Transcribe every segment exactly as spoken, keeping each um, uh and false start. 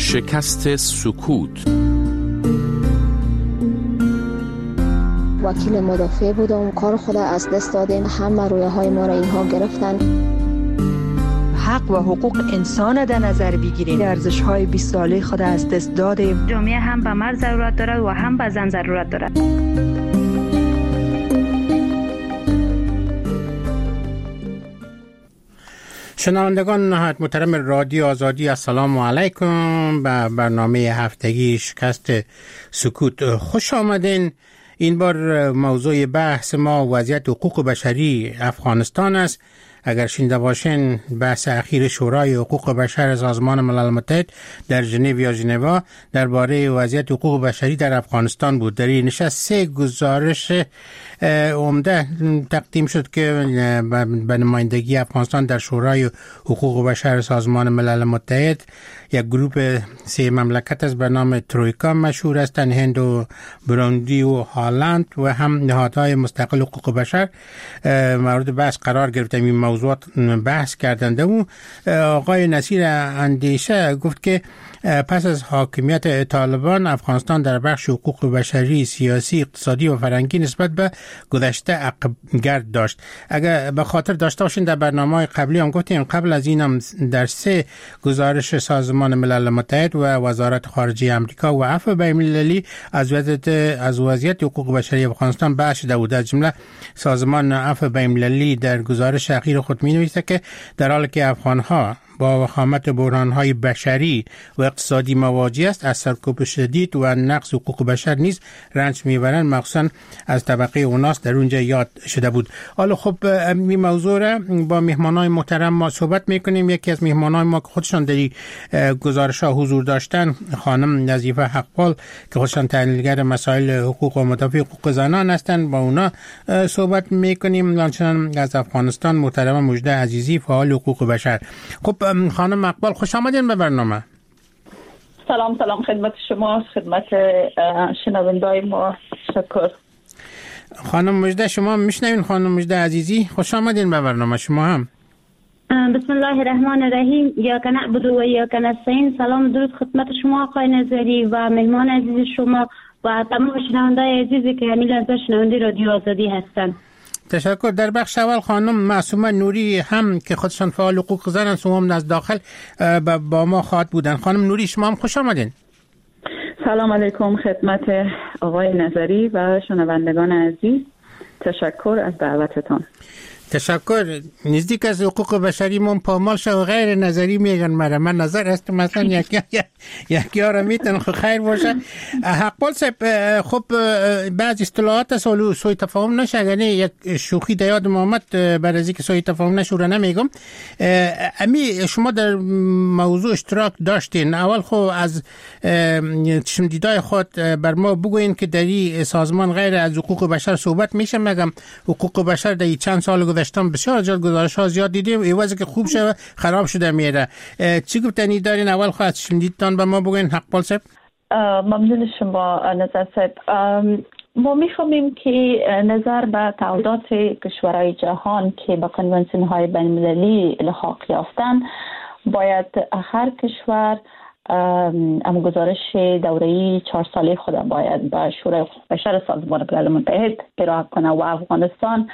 شکست سکوت. وکیل مدافع بودم، کار خود از دست دادیم، همه رویه های ما را اینها گرفتن. حق و حقوق انسان در نظر بگیریم، ارزش های بیست ساله خود از دست دادیم. جامعه هم به مرد ضرورت دارد و هم به زن ضرورت دارد. شنوندگان نهایت محترم رادیو آزادی، السلام علیکم به برنامه هفتگی شکست سکوت خوش آمدین. این بار موضوع بحث ما وضعیت حقوق بشری افغانستان است. اگر شنیده باشین بحث اخیر شورای حقوق بشر سازمان ملل متحد در ژنو یا ژنوا درباره وضعیت حقوق بشری در افغانستان بود. در این نشست سه گزارش عمده تقدیم شد که به نمایندگی افغانستان در شورای حقوق بشر سازمان ملل متحد یک گروه سه مملکت است به نام ترویکا مشهور هستند، هند و بروندی و هالند و هم نهادهای مستقل حقوق بشر مورد بحث قرار گرفتن. این موضوعات بحث کردند و آقای نصیر اندیشه گفت که پس از حاکمیت طالبان افغانستان در بخش حقوق بشری، سیاسی، اقتصادی و فرهنگی نسبت به گذشته عقب‌گرد داشت. اگر به خاطر داشته باشین در برنامه‌های قبلی هم گفتیم قبل از این هم در سه گزارش سازمان ملل متحد و وزارت خارجه آمریکا و عفو بین‌المللی از وضعیت از وضعیت حقوق بشری افغانستان بحث شده بود. از جمله سازمان عفو بین‌المللی در گزارش اخیر خود می‌نویسد که در حالی که افغان‌ها با وخامت بحران‌های بشری و اقتصادی مواجه است، از سرکوب شدید و نقض حقوق بشر نیز رنج می‌برند، مخصوصاً از طبقه اوناس در اونجا یاد شده بود. حالا خب این موضوع را با مهمانای محترم ما صحبت می‌کنیم. یکی از مهمانای ما که خودشان در گزارش‌ها حضور داشتن خانم نظیفه حقپال که خودشان تحلیلگر مسائل حقوق و مدافع حقوق زنان هستند، با اونا صحبت می‌کنیم. همچنین از افغانستان محترم مجده عزیزی فعال حقوق بشر. خب خانم اقبال خوش آمدین به برنامه. سلام سلام خدمت شما، خدمت شنوندای ما. شکر. خانم مجده شما میشنوین؟ خانم مجده عزیزی خوش آمدین به برنامه شما هم. بسم الله الرحمن الرحیم. یا که نعبد و یا که نستعین. سلام درود خدمت شما آقای نظری و مهمان عزیز شما و تمام شنوندای عزیزی که همین لحظه شنونده رادیو آزادی هستند. تشکر. در بخش اول خانم معصومه نوری هم که خودشان فعال حقوق زن هستند، هم از داخل با ما خواهد بودن. خانم نوری شما هم خوش آمدین. سلام علیکم خدمت آقای نظری و شنوندگان عزیز. تشکر از دعوتتان. تشکر. نزدیک از حقوق بشری من پامال شو غیر نظری میگن مرا. من نظر است مثلا یکی یکی آره میتونه خیر باشه. حقپال صاحب خب بعض اصطلاحات سوالو سوی تفاهم نشه، یعنی یک شوخی در یاد محمد برای اینکه سوی تفاهم نشه رو نمیگم. امی شما در موضوع اشتراک داشتین. اول خب از چشم دیدای خود بر ما بگوین که در این سازمان غیر از حقوق بشر صحبت میشه. مگم حقوق بشر در چند سال گذشتم بسیار جل گزارش‌ها زیاد دیدیم، ایوازی که خوب شده خراب شده میره. چی گفتنی دارین؟ اول خواهد شنیدتان به ما بگوین حقپال صاحب. ممنون شما نظر صاحب. ما می‌فهمیم که نظر به تعهدات کشورهای جهان که به کنوانسیون‌های بین‌المللی الحاق یافتند، باید هر کشور ام گزارش دوره‌ای چهار ساله خود باید به شورای حقوق بشر سازمان ملل متحد ارائه کنه و افغانستان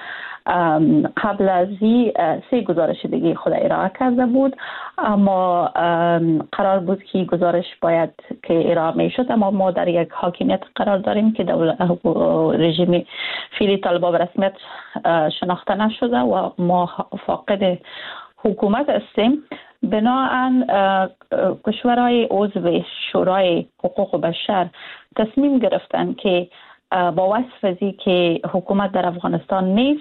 قبل از این سه گزارش دیگه خود ارائه کرده بود، اما قرار بود که گزارش باید که ارائه می شد، اما ما در یک حاکمیت قرار داریم که رژیم فعلی طالبان به رسمیت شناخته نشده و ما فاقد حکومت هستیم. بنابراین کشورهای عضو شورای حقوق بشر تصمیم گرفتن که با وصف از که حکومت در افغانستان نیست،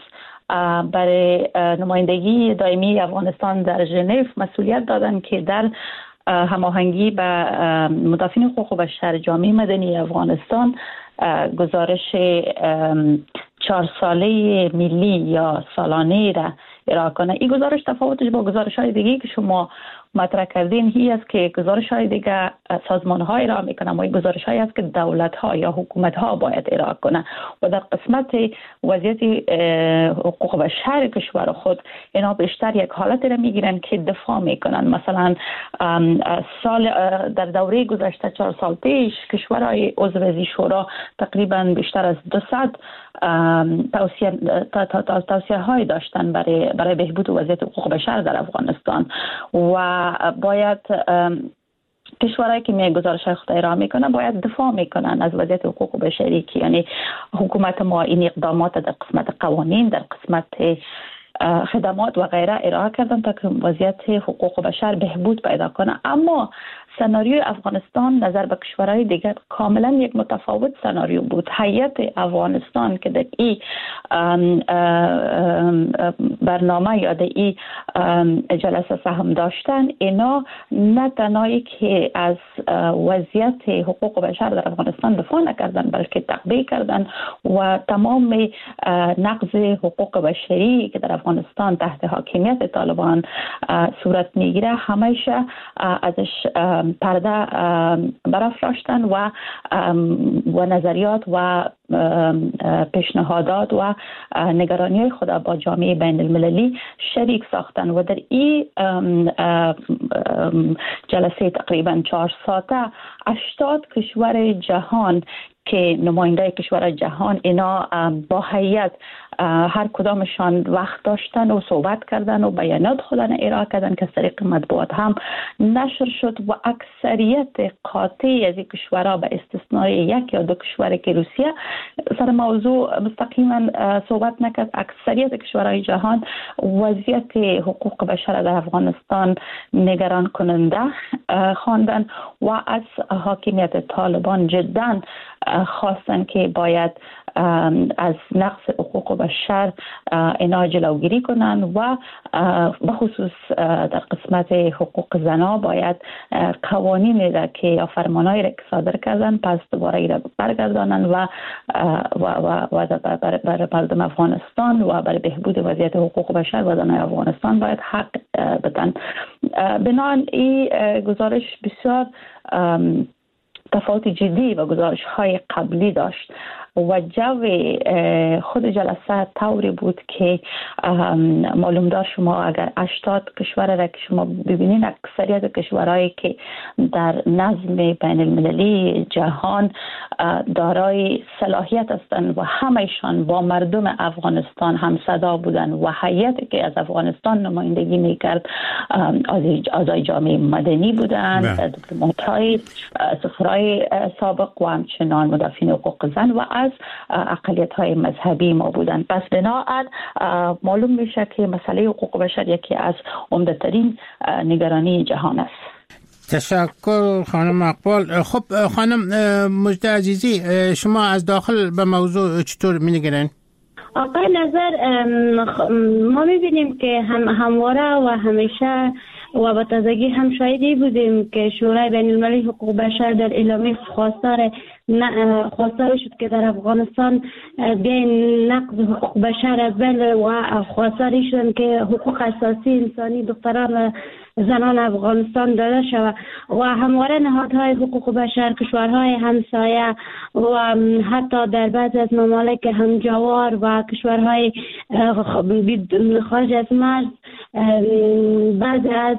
برای نمایندگی دائمی افغانستان در ژنو مسئولیت دادن که در هماهنگی با مدافعین حقوق بشر جامعه مدنی افغانستان گزارش چهار ساله ملی یا سالانه را ارائه کنه. این گزارش تفاوتش با گزارش های دیگه که شما مطرح کردین هی است که گزارش های دیگه سازمان ها ارائه میکنن و این گزارش های است که دولت ها یا حکومت ها باید ارائه کنن و در قسمت وضعیت حقوق بشر کشور خود اینا بیشتر یک حالت را میگیرن که دفاع میکنن. مثلا سال در دوره گذشته چهار سال پیش کشورهای عضو شورا تقریبا بیشتر از دویست توصیه توصیه های داشتن برای برای بهبود وضعیت حقوق بشر در افغانستان و باید کشورهایی که می گزارش های خود ارائه میکنن باید دفاع میکنن از وضعیت حقوق بشری که یعنی حکومت ما این اقدامات در قسمت قوانین در قسمت خدمات و غیره ارائه کردن تا که وضعیت حقوق بشر بهبود پیدا کنه. اما سناریوی افغانستان نظر به کشورهای دیگر کاملا یک متفاوت سناریو بود. هیئت افغانستان که در این برنامه یا در این جلسه سهم داشتن اینا نه تنهایی که از وضعیت حقوق بشر در افغانستان دفاع نکردن بلکه تقویه کردن و تمام نقض حقوق بشری که در افغانستان تحت حاکمیت طالبان صورت میگیره همیشه ازش پرده برافراشتن و و نظریات و پیشنهادات و نگرانی خود با جامعه بین المللی شریک ساختن و در این جلسه تقریبا چهار ساعته هشتاد کشور جهان که نماینده کشور جهان اینا با هیئت هر کدامشان وقت داشتن و صحبت کردن و بیانات خودن ارائه کردن که از طریق مطبوعات هم نشر شد و اکثریت قاطع از این کشورها به استثنای یک یا دو کشور که روسیه سر موضوع مستقیما صحبت نکرد، اکثریت کشورهای جهان وضعیت حقوق بشر در افغانستان نگران کننده خواندن و از حاکمیت طالبان جدا خواستن که باید از نقض حقوق بشر اینا جلوگیری کنن و به خصوص در قسمت حقوق زنا باید قوانینی را که یا فرمانایی را که صادر کردن پس دوباره ای را برگردانن و و و, و برای مردم افغانستان و برای بهبود وضعیت حقوق بشر و زنای افغانستان باید حق بدن. بنابراین این گزارش بسیار تفاوت جدی و گزارش های قبلی داشت و جو خود جلسه طوری بود که معلوم دار شما اگر هشتاد کشور را که شما ببینین اکثریت کشورهایی که در نظم بین المللی جهان دارای صلاحیت هستند و همهشان با مردم افغانستان هم صدا بودن و هیئتی که از افغانستان نمایندگی میکرد اعضای جامعه مدنی بودند، دیپلمات‌های سفرای سابق و همچنان مدافعین حقوق زن و از اقلیت‌های مذهبی ما بودند. پس بنابراین معلوم میشه که مسئله حقوق بشر یکی از عمده‌ترین نگرانی جهان است. تشکر خانم اقبال. خب خانم مجده عزیزی شما از داخل به موضوع چطور می‌نگرین؟ آقای نظر ما می‌بینیم که هم همواره و همیشه و با تازگی هم شاهدی بودیم که شورای بین المللی حقوق بشر در اعلامیه خواستار خواستار شد که در افغانستان بین نقض حقوق بشر بل و خواستاری شدن که حقوق اساسی انسانی دختران زنان افغانستان داده شود و همواره نهادهای حقوق بشر کشورهای همسایه و حتی در بعضی از ممالک همجوار و کشورهای خارج از مرز بعضی از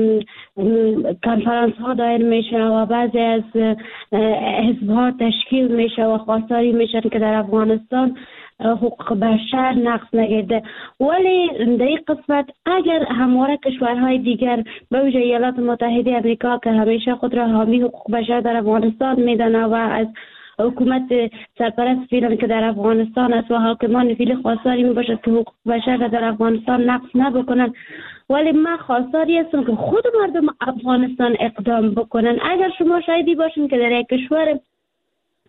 کنفرانس ها دایر میشه و بعضی از حزب ها تشکیل میشه و خواستاری میشن که در افغانستان حقوق بشر نقض نگرده. ولی در این قسمت اگر همواره کشورهای دیگر به ویژه ایالات متحده امریکا که همیشه خود را حامی حقوق بشر در افغانستان میدانه و از حکومت سرپرست فعلا که در افغانستان است و حاکمان فعلی خواستاری می باشد که حقوق بشر در افغانستان نقض نبکنن، ولی من خواستاری هستم که خود مردم افغانستان اقدام بکنن. اگر شما شاهدی باشین که در یک کشور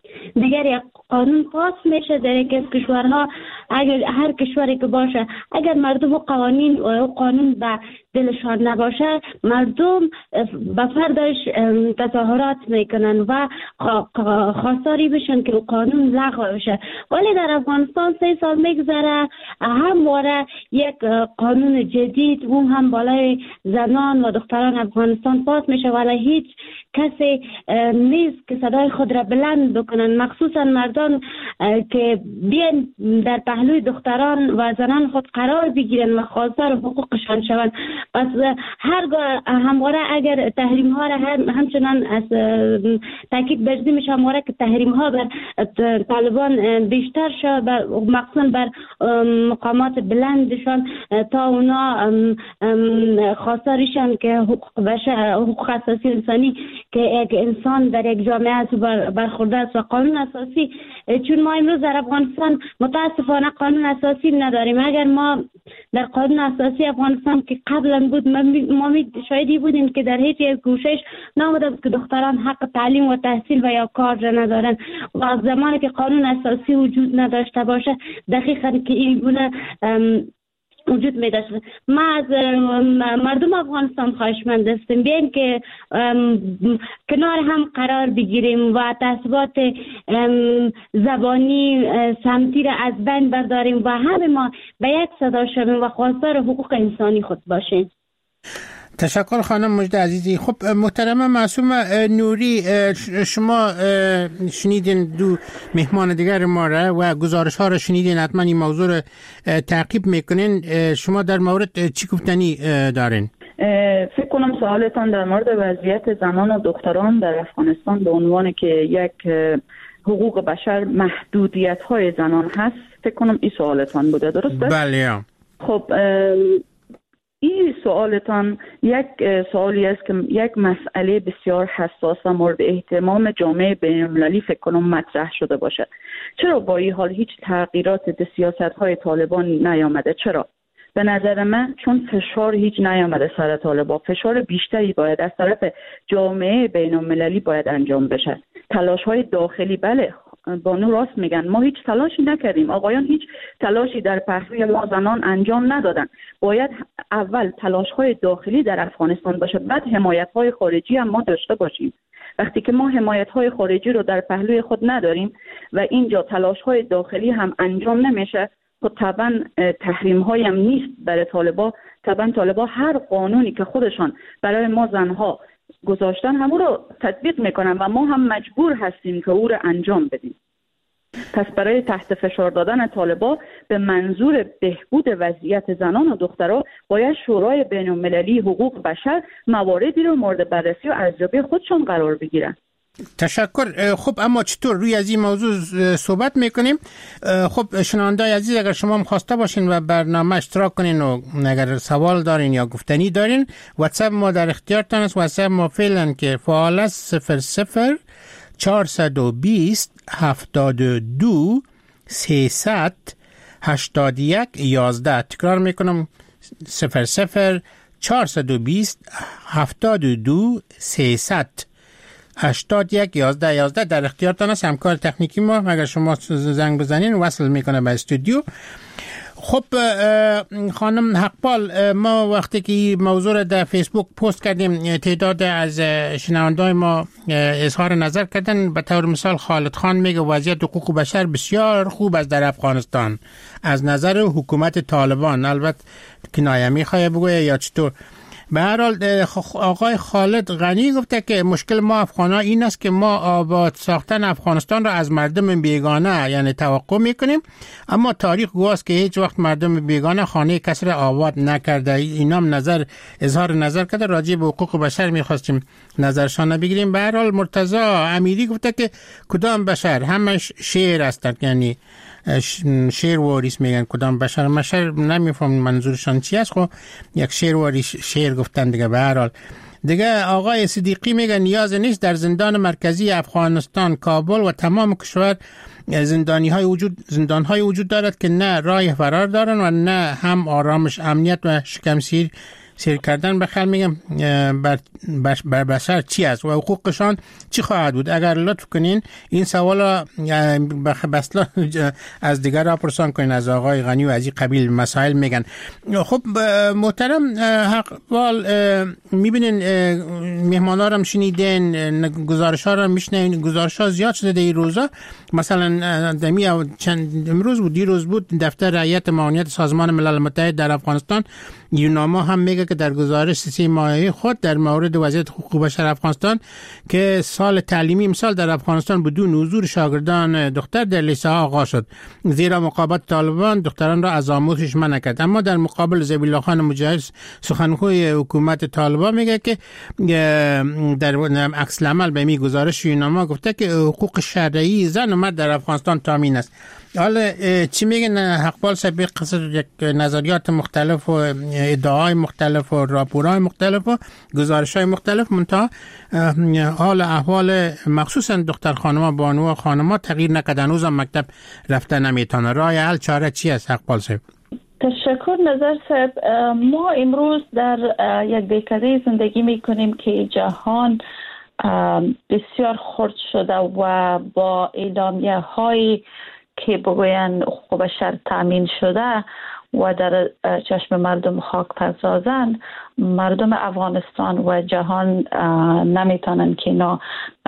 دیگر یک قانون پاس میشه در یک از کشورها. اگر هر کشوری که باشه، اگر مردم و قوانین و قانون به دلشان نباشه، مردم به فردش تظاهرات میکنن و خواستاری بشن که قانون لغو بشه. ولی در افغانستان سه سال میگذره همواره یک قانون جدید اون هم بالای زنان و دختران افغانستان پاس میشه، ولی هیچ کسی نیست که صدای خود را بلند بکنن، مخصوصا مردان که بیان در پهلوی دختران و زنان خود قرار بگیرن و خواستار حقوقشان شوند. پس هرگاه همواره اگر تحریم ها را هم همچنان از تاکید برزی میشه همواره که تحریم ها بر طالبان بیشتر شد، مخصوصا بر مقامات بلندشان، تا اونا خواستارشان که حقوق بشر، حقوق اساسی انسانی که یک انسان در یک جامعه است برخورده است و قانون اساسی. چون ما امروز در افغانستان متاسفانه قانون اساسی نداریم. اگر ما در قانون اساسی افغانستان که قبلا بود ما شاهدی بودیم که در هیچ یک گوشش نامده بود که دختران حق تعلیم و تحصیل و یا کار را ندارن، و از زمانی که قانون اساسی وجود نداشته باشه دقیقاً که این گونه وجود می داشت. ما از مردم افغانستان خواهشمند هستیم بیاین که کنار هم قرار بگیریم و تعصبات زبانی سمتی را از بین برداریم و همه ما به یک صدا شویم و خواستار حقوق انسانی خود باشیم. تشکر خانم مجده عزیزی. خب محترم معصوم نوری، شما شنیدین دو مهمان دیگر ما را و گزارش ها را شنیدین، حتما این موضوع را تعقیب میکنین. شما در مورد چی گفتنی دارین؟ فکر کنم سوالتان در مورد وضعیت زنان و دختران در افغانستان به عنوان که یک حقوق بشر محدودیت های زنان هست، فکر کنم این سوالتان بوده، درسته؟ بله. خب این سوالتان یک سوالی است که یک مسئله بسیار حساس و مورد اهتمام جامعه بین‌المللی فکر کنم مطرح شده باشه. چرا با این حال هیچ تغییرات در سیاست‌های طالبان نیامده؟ چرا؟ به نظر من چون فشار هیچ نیامده سر طالبان، فشار بیشتری باید از طرف جامعه بین‌المللی باید انجام بشه. تلاش‌های داخلی، بله بانو راست میگن، ما هیچ تلاشی نکردیم، آقایان هیچ تلاشی در پهلوی ما زنان انجام ندادن. باید اول تلاش‌های داخلی در افغانستان باشه، بعد حمایت‌های خارجی هم ما داشته باشیم. وقتی که ما حمایت‌های خارجی رو در پهلوی خود نداریم و اینجا تلاش‌های داخلی هم انجام نمیشه، خب طبعا تحریم‌هایی هم نیست برای طالبان. طبعا طالبان هر قانونی که خودشان برای ما زنها گذاشتن همون رو تطبیق میکنن و ما هم مجبور هستیم که او رو انجام بدیم. پس برای تحت فشار دادن طالبان به منظور بهبود وضعیت زنان و دختران باید شورای بین المللی حقوق بشر مواردی رو مورد بررسی و ارزیابی خودشون قرار بگیرن. تشکر. خب اما چطور روی از این موضوع صحبت میکنیم؟ خب شنوندای عزیز، اگر شما هم خواسته باشین و برنامه اشتراک کنین و اگر سوال دارین یا گفتنی دارین، واتساپ ما در اختیارتان است. واتساپ ما فعلا که فعال است صفر صفر چهارصد و بیست هفتاد و دو سیصد هشتاد و یک یازده. تکرار میکنم صفر صفر چهارصد و بیست هفتاد و دو سیصد هشتاد یک یازده یازده. در اختیارتان است. همکار تکنیکی ما اگر شما زنگ بزنین وصل میکنه به استودیو. خب خانم حقپال، ما وقتی که موضوع را در فیسبوک پست کردیم تعداد از شنوندای ما اظهار نظر کردن. به طور مثال خالد خان میگه وضعیت حقوق بشر بسیار خوب است در افغانستان از نظر حکومت طالبان. البته کنایه میخواه بگویه یا چطور؟ به هر حال آقای خالد غنی گفته که مشکل ما افغان‌ها این است که ما آباد ساختن افغانستان را از مردم بیگانه یعنی توقع میکنیم، اما تاریخ گواست که هیچ وقت مردم بیگانه خانه کسی را آباد نکرده. اینام نظر اظهار نظر کرده. راجع به حقوق بشر میخواستیم نظرشان بگیریم. به هر حال مرتضی امیری گفته که کدام بشر؟ همش شعر هستند، یعنی شعر واریس میگن. کدام بشر؟ مشر نمیفهم منظورشان چی است. خب یک شعر واریس شعر گفتن دیگه. به هر حال دیگه آقای صدیقی میگن نیاز نیست در زندان مرکزی افغانستان، کابل و تمام کشور زندانی های وجود زندان های وجود دارد که نه راه فرار دارن و نه هم آرامش، امنیت و شکمسیر سیر کردن به خیال میگم بر, بر بشر چی است و حقوقشان چی خواهد بود. اگر لطف کنین این سوال بسلا از دیگر را پرسان کنین، از آقای غنی و از این قبیل مسائل میگن. خب محترم حقوال میبینین مهمانا رو شنیدین، گزارش ها رو میشنین، گزارش ها زیاد شده این روزا. مثلا دمی چند امروز بود دیروز بود دفتر رعایت معاونیت سازمان ملل متحد در افغانستان یوناما هم میگه که در گزارش سی ماهه خود در مورد وضعیت حقوق بشر افغانستان که سال تعلیمی امسال در افغانستان بدون حضور شاگردان دختر در لیسه ها آغاز شد، زیرا مقاومت طالبان دختران را از آموزش منع کرد. اما در مقابل ذبیح الله خان مجاهد سخنگوی حکومت طالبان میگه که در عکس العمل به می گزارش یوناما گفته که حقوق شرعی زن و مرد در افغانستان تامین است. حالا چی میگن حقبال سبیق یک نظریات مختلف و ادعاهای مختلف و راپورهای مختلف و گزارشهای مختلف، منتها حال احوال مخصوصا دختر خانما بانو و خانما تغییر نکرده، هنوزم مکتب رفته نمیتونه. راه حل چاره چی است حقبال صاحب؟ تشکر نظر صاحب. ما امروز در یک دهکده زندگی میکنیم که جهان بسیار خرد شده و با اعلامیه های که بگوین حقوق بشر تامین شده و در چشم مردم خاک پردازن، مردم افغانستان و جهان نمیتونن که اینا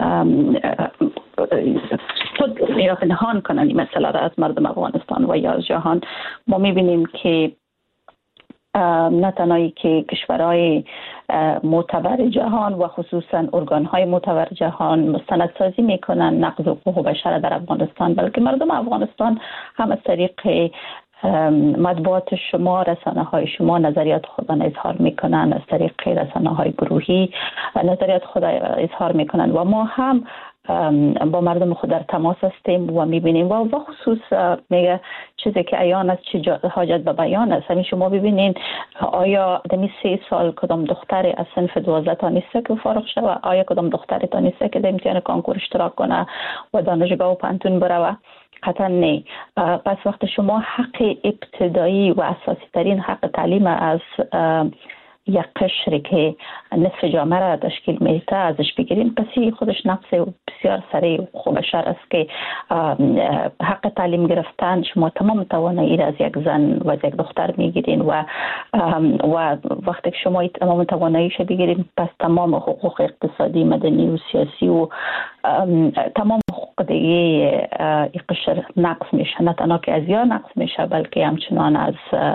خود پنهان کنن این مسئله را از مردم افغانستان و یا از جهان. ما میبینیم که نه تنهایی که کشورهای معتبر جهان و خصوصا ارگانهای معتبر جهان مستندسازی میکنن نقض حقوق بشر در افغانستان، بلکه مردم افغانستان هم از طریق مطبوعات شما، رسانه های شما نظریات خود را اظهار میکنن، از طریق رسانه های گروهی نظریات خود را اظهار میکنن و ما هم با مردم خود در تماس هستیم و میبینیم و به خصوص میگه چیزی که عیان است چه حاجت به بیان است. همین شما ببینین آیا دمی سه سال کدام دختری از صنف دوازده تا نیسته که فارغ شود؟ آیا کدام دختری تا نیسته که در امتحان کنکور اشتراک کنه و دانشگاه و پانتون بره؟ قطعا نه. پس وقت شما حق ابتدایی و اساسی ترین حق تعلیم از یک قشری که نصف جامعه را تشکیل میده ازش بگیریم، پسی خودش نقص بسیار سریع حقوق بشر است که حق تعلیم گرفتن شما تمام توانایی را از یک زن و از یک دختر میگیرین و و وقتی که شما تمام تواناییش بگیرین پس تمام حقوق اقتصادی، مدنی و سیاسی و تمام حقوق دیگه این قشر نقص میشه. نه تنها که از یا نقص میشه بلکه همچنان از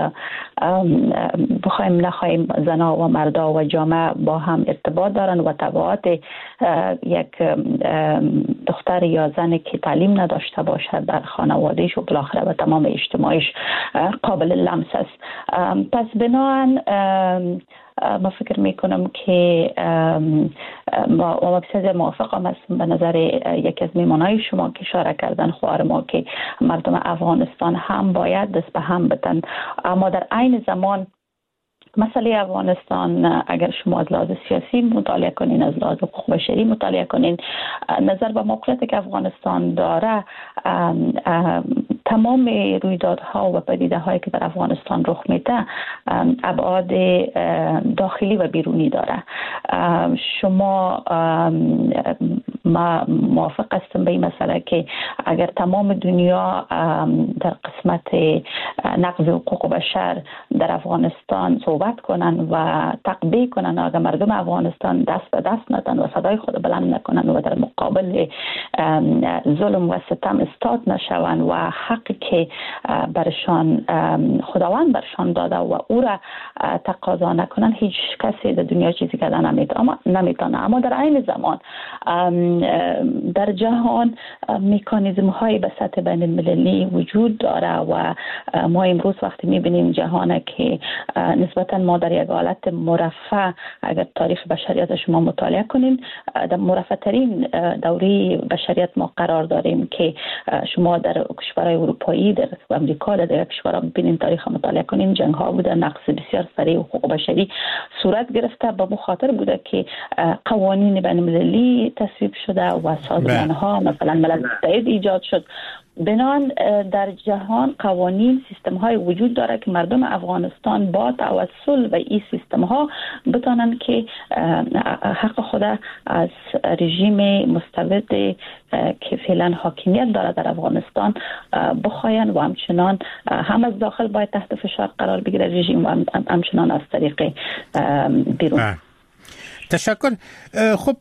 بخوایم نخواهیم زنها و مردا و جامعه با هم ارتباط دارن و تبعات یک دختر یا زنی که تعلیم نداشته باشد در خانوادهش و بالاخره و تمام اجتماعش قابل لمس است. پس بنابراین ما فکر میکنم که ما ما بسیار موافقم هستم به نظر یکی از میمانای شما که اشاره کردن خواهر ما که مردم افغانستان هم باید دست به هم بدن، اما در عین زمان مسئله افغانستان اگر شما از لحاظ سیاسی مطالعه کنین، از لحاظ حقوق بشری مطالعه کنین، نظر به موقعیتی که افغانستان داره، تمام رویدادها و پدیده هایی که در افغانستان رخ میده ابعاد داخلی و بیرونی داره. شما ما موافق هستم به این مسئله که اگر تمام دنیا در قسمت نقض حقوق بشر در افغانستان صحبت کنن و تقبیه کنن، اگر مردم افغانستان دست به دست ندن و صدای خود بلند نکنن و در مقابل ظلم و ستم استاد نشون و حقی که برشان خداوند برشان داده و او را تقاضا نکنن، هیچ کسی در دنیا چیزی کردن نمیتونه. اما در عین زمان در جهان مکانیزم های به سطح بین المللی وجود داره و ما امروز وقتی میبینیم جهان که نسبتا ما در یک حالت مرفه، اگر تاریخ بشریت شما مطالعه کنین، در مرفه ترین دوره بشریت ما قرار داریم که شما در کشورهای اروپایی، در امریکا، در کشورها ببینین تاریخ مطالعه کنین، جنگ ها بوده، نقض بسیار سریع حقوق بشری صورت گرفته. به مخاطر بوده که قوانین بین المللی تصویب شده و سازمان ها مثلا ملل متحد ایجاد شد بنابراین در جهان قوانین سیستم های وجود داره که مردم افغانستان با توسل و این سیستم ها بتانن که حق خود از رژیم مستبد که فعلا حاکمیت داره در افغانستان بخواین و همچنان هم از داخل باید تحت فشار قرار بگیره رژیم و همچنان از طریق بیرون. تشکر. خب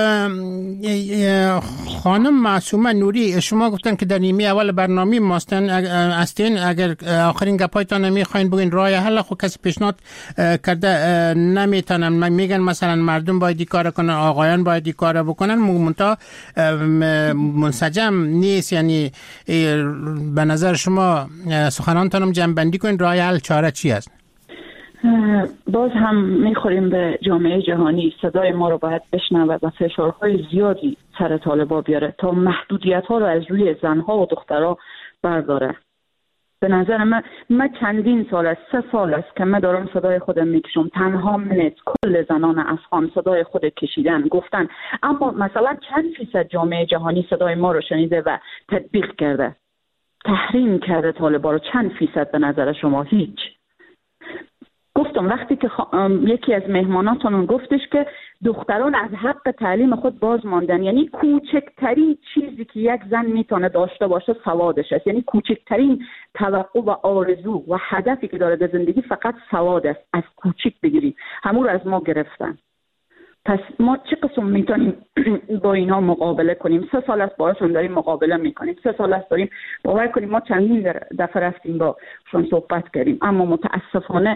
خانم معصومه نوری، شما گفتن که در نیمه اول برنامه ماستن هستین، اگر آخرین گپایتان میخواین بگین راه حل، خب کسی پیشنهاد کرده نمیتونن، میگن مثلا مردم باید این کار کنن، آقایان باید این کار بکنن، منتها منسجم نیست. یعنی به نظر شما سخنانتانم جمع بندی کنین، راه حل چاره چی است؟ باز هم میخوریم به جامعه جهانی، صدای ما رو باید بشنوه و فشارهای زیادی سر طالبا بیاره تا محدودیت ها رو از روی زنها و دخترها برداره. به نظر من من چندین سال است، سه سال است که من دارم صدای خودم میکشم، تنها منت کل زنان افغان صدای خود کشیدن، گفتن، اما مثلا چند فیصد جامعه جهانی صدای ما رو شنیده و تطبیق کرده، تحریم کرده طالبا رو؟ چند فیصد به نظر شما؟ هیچ. گفتم وقتی که خ... یکی از مهماناتون گفتش که دختران از حق تعلیم خود باز ماندن، یعنی کوچکترین چیزی که یک زن میتونه داشته باشه سوادش است، یعنی کوچکترین توقع و آرزو و هدفی که داره در زندگی فقط سواد است. از کوچک بگیریم همون رو از ما گرفتن. پس ما چه قسم میتونیم با اینا مقابله کنیم؟ سه سال است باهاشون داریم مقابله میکنیم، سه سال است داریم. باور کنیم ما چندین دفعه رفتیم باشون صحبت کردیم، اما متاسفانه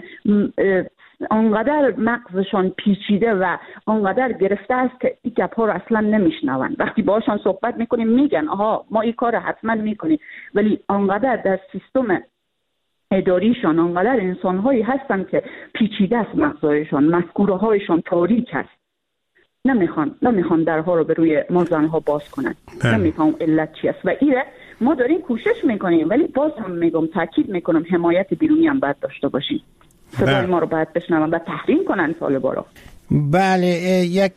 آنقدر مغزشان پیچیده و آنقدر گرفته است که این گپ ها رو اصلا نمیشنون. وقتی باهاشون صحبت میکنیم میگن آها ما این کار حتما میکنیم، ولی آنقدر در سیستم اداریشان آنقدر انسانهایی هستن که پیچیده است مغزشان، مفکوره هایشان تاریک است، نمیخوان نمیخوان درها رو به روی ما زنها باز کنن. نمیخوان علت چی است و ایره ما داریم کوشش میکنیم، ولی باز هم میگم تاکید میکنم حمایت بیرونی هم باید داشته باشیم. صدای ما رو باید بشنون و تحریم کنن طالبا رو. بله، یک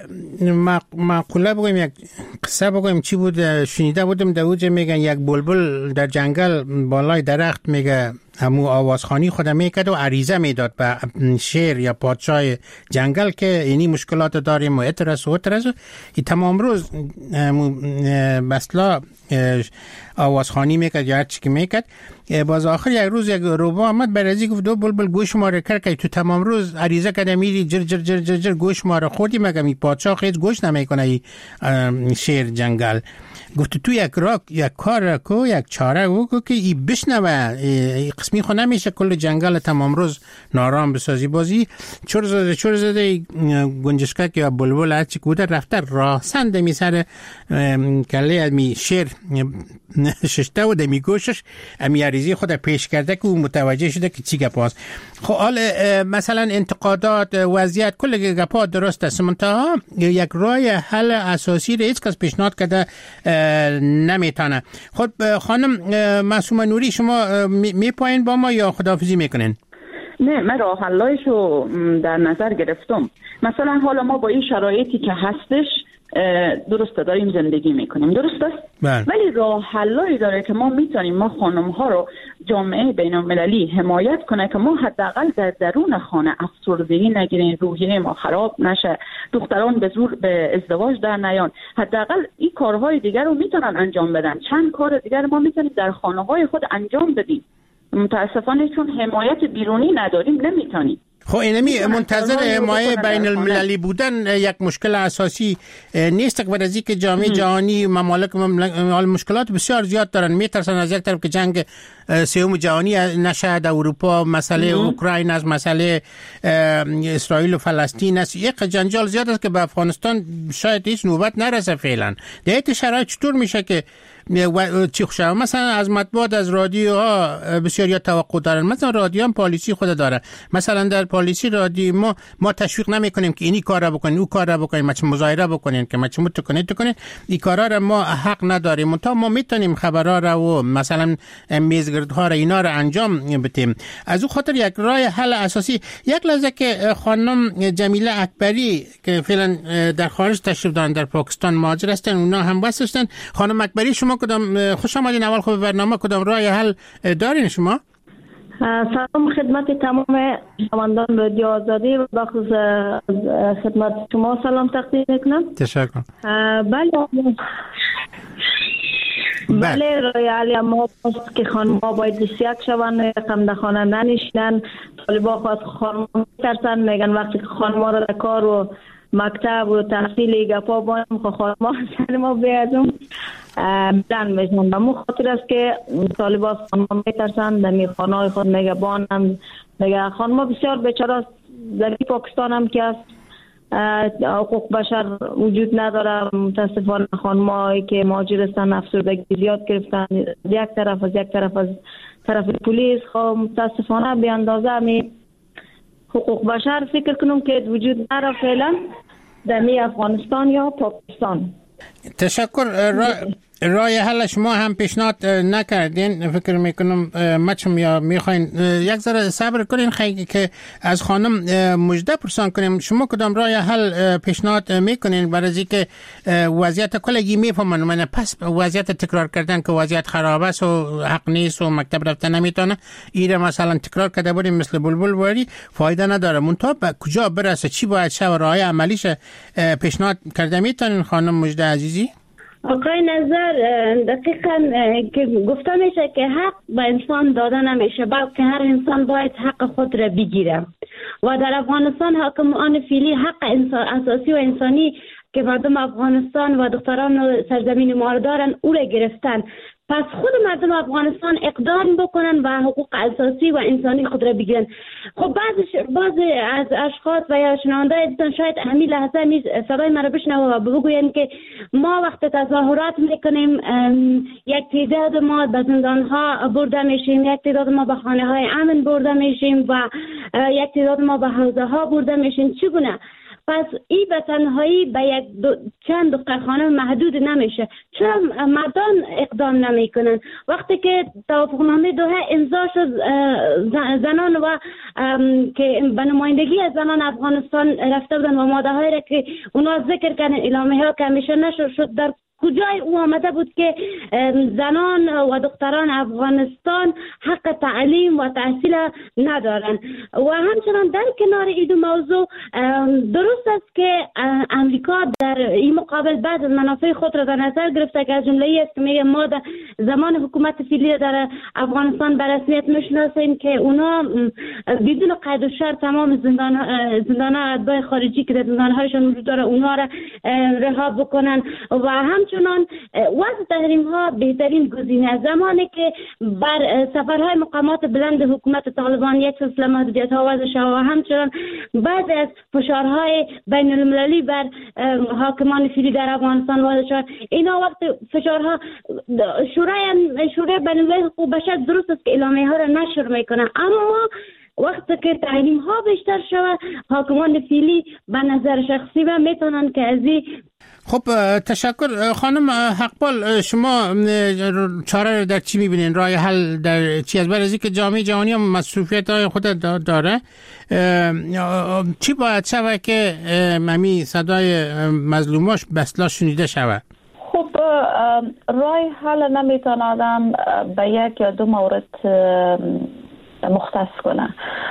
مقوله بگویم، یک قصه بگویم. چی بود؟ شنیده بودم دوجه میگن یک بلبل در جنگل بالای درخت میگه همو آوازخانی خودم میکرد و عریضه میداد به شیر یا پادشاه جنگل که اینی مشکلات داریم و اترس و اترس. ای تمام روز بسلا آوازخانی میکرد یا هر چی که میکرد. باز آخر یک روز یک روبا آمد برازی گفت دو بلبل گوش ما رو کرد که تو تمام روز عریضه کرده میری جر جر جر جر, جر گوش ما رو خوردی، مگه می پادشاه خیلی گوش نمیکنه ای شیر جنگل. گفت تو یک راک یک کار کو یک چاره او که ای بشنوه، ای قسمی خو نمیشه کل جنگل تمام روز نارام بسازی. بازی چور زده چور زده گنجشکک یا بلبل هرچی کوده رفته راه سند می سر کله می شیر ششته و دمی گوشش امی عریضی خود پیش کرده که او متوجه شده که چی گپاست. خب حال مثلا انتقادات وضعیت کل گپا درست است، منتها یک راه حل اساسی را هیچ کس پیشنهاد کرده نمیتونه. خب خانم معصومه نوری، شما میپایین با ما یا خداحافظی میکنین؟ نه، من راه حلایشو در نظر گرفتم. مثلا حالا ما با این شرایطی که هستش درسته داریم زندگی میکنیم، درست است؟ بله. ولی راه حلایی داره که ما میتونیم ما خانم ها رو جامعه بین المللی حمایت کنه که ما حداقل در درون خانه افسردگی نگیریم، روحیه ما خراب نشه، دختران به زور به ازدواج در نیان. حداقل این کارهای دیگر رو میتونن انجام بدن. چند کار دیگر ما میتونیم در خانه های خود انجام بدیم. متاسفانه چون حمایت بیرونی نداریم نمیتونیم. خب اینمی منتظر حمایت بین المللی بودن یک مشکل اساسی نیست که بعد از اینکه جامعه جهانی ممالک مشکلات بسیار زیاد دارن، میترسن از یک طرف که جنگ سوم جهانی نشه در اروپا، مسئله اوکراین است، مسئله اسرائیل و فلسطین است، یک جنجال زیاد است که به افغانستان شاید هیچ نوبت نرسه فعلا. در این شرایط چطور میشه که چی خوشه؟ مثلا از مطبوعات از رادیوها بسیاری توقع دارن، مثلا رادیو هم پالیسی خود داره. مثلا در پالیسی رادیو ما ما تشویق نمی کنیم که اینی کارا بکنین، او کارا بکنین، ما چه مظاهره بکنین، که ما چه مت کنین تو کنین، این کارا را ما حق نداریم. تا ما میتونیم خبرها را و مثلا میزگردها را اینا را انجام بدیم. از او خاطر یک راه حل اساسی. یک لحظه که خانم جمیله اکبری که فعلا در خارج تشریف دارن، در پاکستان مهاجر هستن، اونا هم واسه هستن. خانم اکبری، شما کدام خوش آمدین. اول خوب برنامه کدام راه حل دارین شما؟ سلام خدمت تمام شنوندگان رادیو آزادی و بخصوص خدمت شما سلام تقدیم میکنم. تشکر. بله بله رای حل ما است که خانم ها باید سیاق شوند، رقم در خانه ننشینن. طالبا خواهد خانم ها میترسن، میگن وقتی که خانم ها را در کار و مکتب و تحصیل گپا بایم خواهد خانم ها سر ما بیادم بلند میشن. به مو خاطر است که طالبا خانم ها میترسن، در می خانه های خود میگه بانم میگه خانم ها بسیار بیچاره در پاکستان هم که است حقوق بشر وجود نداره. متاسفانه خانم‌هایی که مهاجر هستن افسردگی زیاد گرفتن، یک طرف از یک طرف از طرف پلیس. خب متاسفانه به اندازه می حقوق بشر فکر کنم که وجود نداره فعلا در می افغانستان یا پاکستان. تشکر. را... رای حل شما هم پیشنهاد نکردین، فکر میکنم مچم یا میخواین یک ذره صبر کنین خیلی که از خانم مجده پرسان کنیم شما کدام رای حل پیشنهاد میکنین برای از اینکه وضعیت کلگی میفهمن. من پس وضعیت تکرار کردن که وضعیت خراب است و حق نیست و مکتب رفتن نمیتونه، ایره مثلا تکرار کرده بودیم مثل بلبل واری فایده نداره. منتها به کجا برسه، چی باید شه و راه عملیش پیشنهاد کرده میتونین خانم مجده عزیزی؟ آقای نظر دقیقاً که گفته میشه که حق به انسان داده نمیشه، بلکه هر انسان باید حق خود را بگیره و در افغانستان حاکمان فعلی حق انسان اساسی و انسانی که مردم افغانستان و دختران و سرزمین ما دارن او را گرفتن. پس خود مردم افغانستان اقدام بکنن و حقوق اساسی و انسانی خود را بگیرن. خب بعض بعضی از اشخاص و یا شنونده‌های دیدن شاید همین لحظه نیز صدای مرا بشنوه و بگوین که ما وقت تظاهرات میکنیم یک تعداد ما به زندان‌ها برده میشیم، یک تعداد ما به خانه‌های امن برده میشیم و یک تعداد ما به حوزه‌ها برده میشیم. چگونه؟ پس این به تنهایی به یک دو چند دخترخانه محدود نمیشه. چرا مردان اقدام نمی کنن؟ وقتی که توافقنامه دوحه امضا شد زنان و که به نمایندگی از زنان افغانستان رفته بودن و ماده هایی را که اونا ذکر کردن اعلامیه ها که همیشه نشر شد، در کجای او آمده بود که زنان و دختران افغانستان حق تعلیم و تحصیل ندارن؟ و همچنان در کنار این موضوع درست است که امریکا در این مقابل بعد از منافع خود را در نظر گرفته که از جمله ای است که میگه ما در زمان حکومت فعلی در افغانستان به رسمیت میشناسیم که اونا بدون قید و شرط تمام زندان زندان اتباع خارجی که در زندانهایشان وجود داره اونا را رها بکنن و هم چنان وضع تحریم ها بهترین گزینه. زمانی که بر سفرهای مقامات بلند حکومت طالبان یک سلسله محدودیت ها وضع شد و همچنان بعضی از فشارهای بین المللی بر حاکمان فعلی در افغانستان وضع شد، اینا وقت فشارها شورای شورای بین المللی حقوق بشر درست است که اعلامیه ها را نشر میکنه، اما وقتی که تحریم ها بیشتر شود حاکمان فعلی به نظر شخصی و میتونن که از این. خب تشکر. خانم حقبال شما چاره در چی میبینین؟ راه حل در چی از برای که جامعه جهانی هم مسئولیت های خود داره، چی باید شود که ممی صدای مظلوماش بسلا شنیده شود؟ خب راه حل نمیتونه آدم به یک یا دو مورد مختص کنه.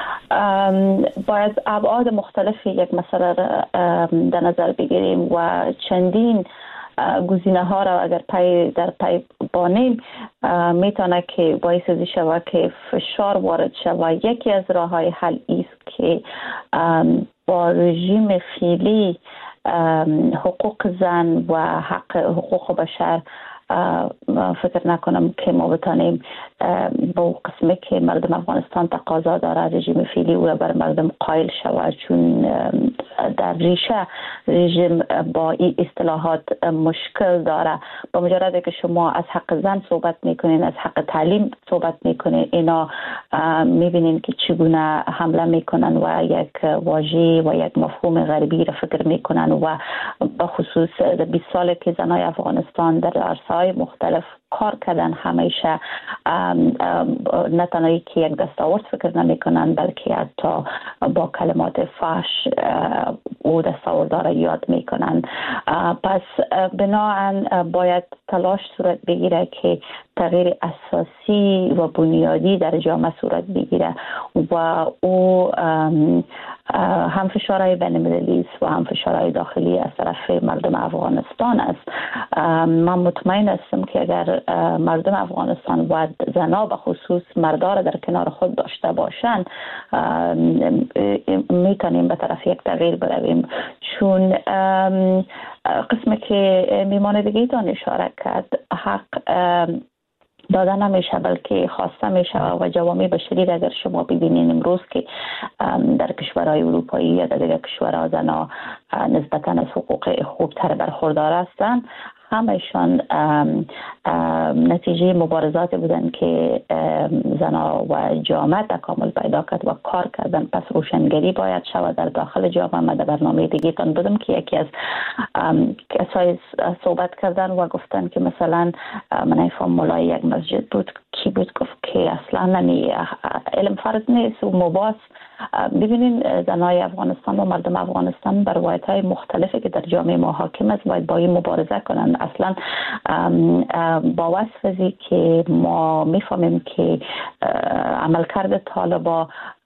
باید ابعاد مختلفی یک مسئله در نظر بگیریم و چندین گزینه ها را اگر پای در پای بانیم میتونه که باعث شود که فشار وارد شود. یکی از راه های حل است که با رژیم فعلی حقوق زن و حق حقوق بشر فکر نکنم که ما بتانیم با قسمی که مردم افغانستان تقاضا داره رژیم فعلی او را بر مردم قائل شود، چون در ریشه رژیم با این اصطلاحات مشکل داره. با مجرد که شما از حق زن صحبت میکنین، از حق تعلیم صحبت میکنین، اینا میبینین که چگونه حمله میکنن و یک واژه و یک مفهوم غربی را فکر میکنن و به خصوص بیست ساله که زنای افغانستان در ارسال کشورهای مختلف کار کردن همیشه نه تنها که یک دستاورد فکر نمی کنن بلکه حتی با کلمات فحش او دستاوردها را یاد می کنن. پس بناهن باید تلاش صورت بگیره که تغییر اساسی و بنیادی در جامعه صورت بگیره و او هم فشارهای بین المللی است و هم فشارهای داخلی از طرف مردم افغانستان است. من مطمئن هستم که اگر مردم افغانستان و زنها به خصوص مردا را در کنار خود داشته باشند میتونیم به طرف یک تغییر برویم، چون قسمی که میمان دیگه تان اشاره کرد حق داده نمیشه بلکه خواسته میشه و جوامع بشری اگر شما ببینین امروز که در کشورهای اروپایی یا در دیگر کشورها زنها نسبتاً از حقوق خوبتر برخوردار هستند، همشان نتیجه مبارزات بودن که زنها و جامعه تکامل پیدا کرد و کار کردن. پس روشنگری باید شود در داخل جامعه. من در برنامه دیگه تان بودم که یکی از کسای صحبت کردن و گفتن که مثلا من ایفام مولای یک مسجد بود کی بود گفت که اصلا نمی علم فرض نیست و مباس. ببینین زنای افغانستان و مردم افغانستان بر روایت‌های مختلفی که در جامعه ما حاکم است باید با این مبارزه کنند. اصلا با وصفی که ما میفهمیم که عملکرد طالبا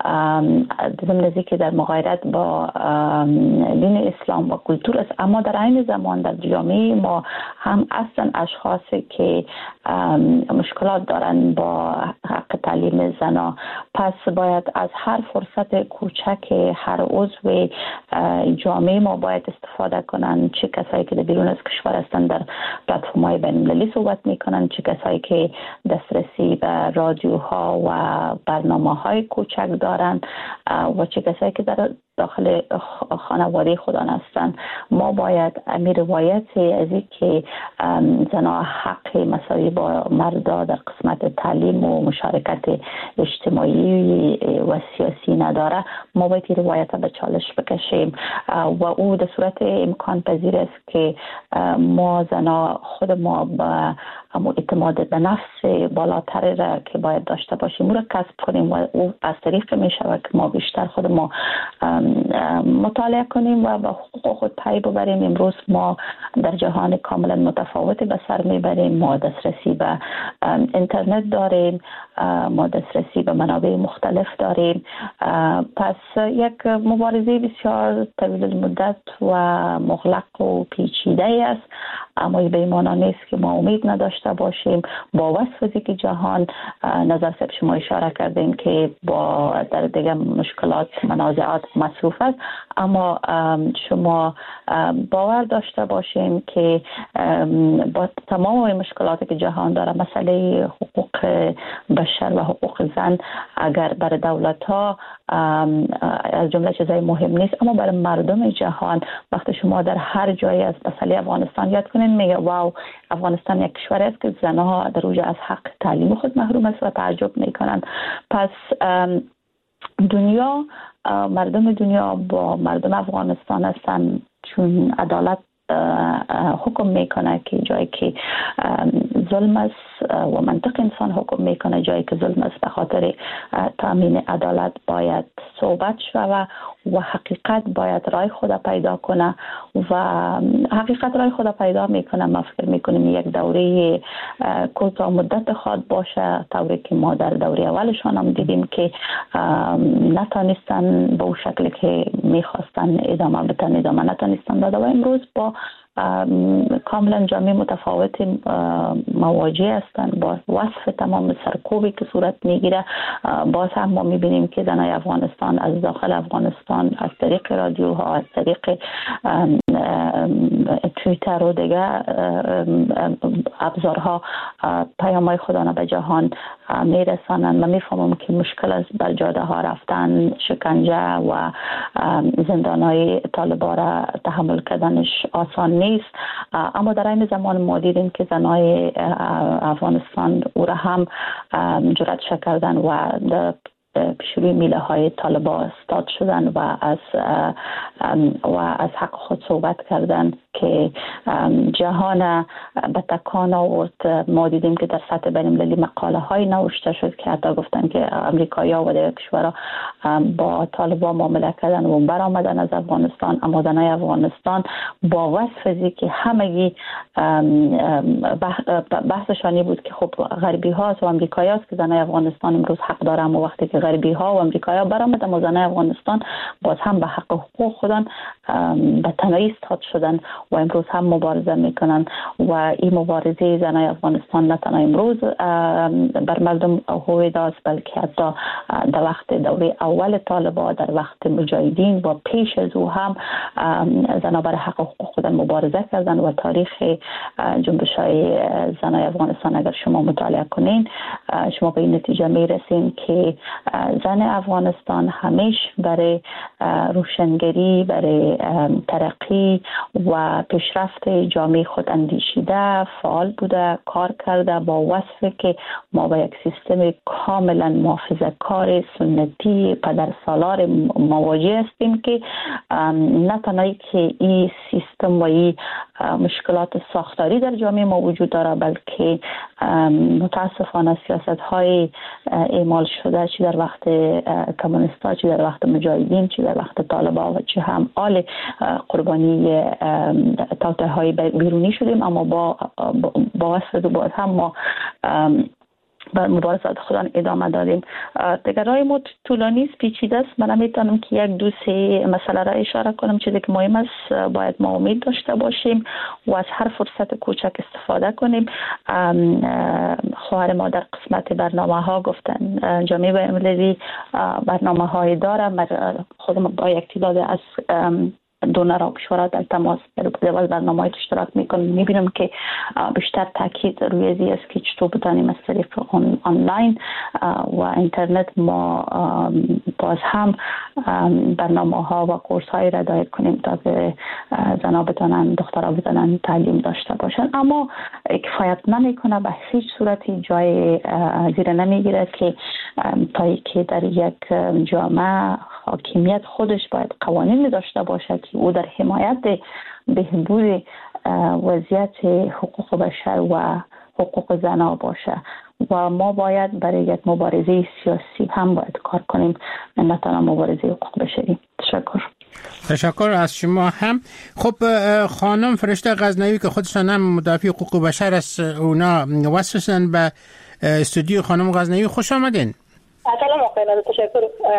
ضمن که در مغایرت با دین اسلام و کلتور است، اما در عین زمان در جامعه ما هم اصلا اشخاصی که مشکلات دارن با حق تعلیم زنا. پس باید از هر فرصت کوچک هر عضو جامعه ما باید استفاده کنن، چه کسایی که در بیرون از کشور هستند در پلتفرم‌های بین‌المللی صحبت میکنن، چه کسایی که دسترسی به رادیوها و برنامه‌های کوچک دارن و چه کسایی که در داخل خانواده خودان هستند. ما باید امیر روایتی از این که زنها حق مساوی با مردا در قسمت تعلیم و مشارکت اجتماعی و سیاسی نداره، ما باید این روایت به چالش بکشیم و او در صورت امکان پذیر است که ما زنها خود ما با اما اعتماد به نفس بالاتر را که باید داشته باشیم او را کسب کنیم و او از طریق می شود که ما بیشتر خود ما مطالعه کنیم و با حقوق خود پی ببریم. امروز ما در جهان کاملا متفاوتی به سر میبریم. ما دسترسی به اینترنت داریم، ما دسترسی به منابع مختلف داریم. پس یک مبارزه بسیار طویل المدت و مغلق و پیچیده است، اما به این معنی نیست که ما امید نداشته باشیم. با وصفی که جهان نظر سب شما اشاره کردیم که با در دیگه مشکلات منازعات مصروف است، اما شما باور داشته باشیم که با تمام مشکلاتی که جهان داره مسئله حقوق بشر و حقوق زن اگر برای دولت ها از جمله چیزای مهم نیست، اما برای مردم جهان وقتی شما در هر جایی از مسئله افغانستان یاد کنین میگه واو افغانستان یک کشور است که زنها در اوج از حق تعلیم خود محروم است و تعجب میکنن. پس دنیا مردم دنیا با مردم افغانستان هستن چون عدالت حکم میکنه که جایی که ظلم است و منطق انسان حکم میکنه جایی که ظلم است به خاطر تامین عدالت باید صحبت شود و حقیقت باید رای خود پیدا کنه و حقیقت رای خود پیدا میکنه. ما فکر میکنیم یک دوره کوتاه مدت خواهد باشه، طوری که ما در دوره اولشان هم دیدیم که نتانستن به اون شکلی که میخواستن ادامه بدن ادامه نتانستن داده و امروز با کاملا جامعه متفاوت مواجه هستند با وصف تمام سرکوبی که صورت میگیره. باز هم ما میبینیم که زنای افغانستان از داخل افغانستان از طریق رادیوها، از طریق توییتر و دیگه ابزارها پیام‌های خودانه به جهان میرسانند. من میفهمم که مشکل است بر جاده ها رفتن، شکنجه و زندانهای طالبان را تحمل کردنش آسان نیست، اما در این زمان ما دیدیم که زنای افغانستان او را هم جرأت کردن و پیش روی میله های طالبان استاد شدن و از و از حق خود صحبت کردن که جهان به تکان آورد. ما دیدیم که در سطح بین‌المللی مقاله های نوشته شد که حتی گفتن که امریکایی‌ها و دیگر کشورها با طالبان معامله کردن و برآمدن از افغانستان، اما زنای افغانستان با وصف ازی که همگی بحثشانی بود که خب غربی ها و امریکایی هاست که زنای افغانستان امروز حق داره، اما وقتی که غربی ها و امریکایی ها برآمدن و زنای افغانستان باز هم به حق حقوق خودن به تنهایی ایستاد شدن و امروز هم مبارزه میکنن و این مبارزه زنای افغانستان نه تنها امروز بر مردم هویدا است، بلکه حتی در وقت دوره اول طالبان، در وقت مجاهدین و پیش از او هم زنها برای حق حقوق خودن مبارزه کردن و تاریخ جنبش های زنای افغانستان اگر شما مطالعه کنین شما به این نتیجه میرسین که زن افغانستان همیشه برای روشنگری، برای ترقی و پیشرفت جامعه خود اندیشیده، فعال بوده، کار کرده، با وصفی که ما با یک سیستم کاملا محافظه‌کار سنتی پدرسالار مواجه هستیم که نه تنهایی که این سیستم و این مشکلات ساختاری در جامعه ما وجود داره، بلکه متاسفانه سیاست های اعمال شده چی در وقت کمونیستا، چی در وقت مجاهدین، چی در وقت طالبان و چی هم آل قربانی توطئه های بیرونی شدیم، اما با با واسه باز هم ما بر مبارزات خودان ادامه دادیم. دیگر رای ما طولانی است، پیچیده است. من نمیتونم که یک دو سه مسئله را اشاره کنم. چیزی که مهم است باید ما امید داشته باشیم و از هر فرصت کوچک استفاده کنیم. خواهر ما در قسمت برنامه ها گفتن جامعه بین‌المللی برنامه های داره. خودم با یک تعداد از دونرها و کشورها در تماس در برنامه های اشتراک میکنم. میبینم که بیشتر تاکید روی ازی است که چطور بتانیم از طریق آنلاین و اینترنت ما باز هم برنامه ها و کورس های را دایر کنیم تا که زنها بتانن، دخترها بتانن تعلیم داشته باشن. اما کفایت نمیکنه، به هیچ صورتی جای زیر نمیگیره که تا که در یک جامعه حاکمیت خودش باید قوانین داشته باشه که او در حمایت بهبود وضعیت حقوق بشر و حقوق زنها باشه و ما باید برای یک مبارزه سیاسی هم باید کار کنیم، نه تنها مبارزه حقوق بشری. تشکر. تشکر از شما هم. خب خانم فرشته غزنوی که خودشان هم مدافع حقوق بشر است، اونا وصلشن به استودیو. خانم غزنوی خوش آمدین. سلام آقای نادر، تشکر.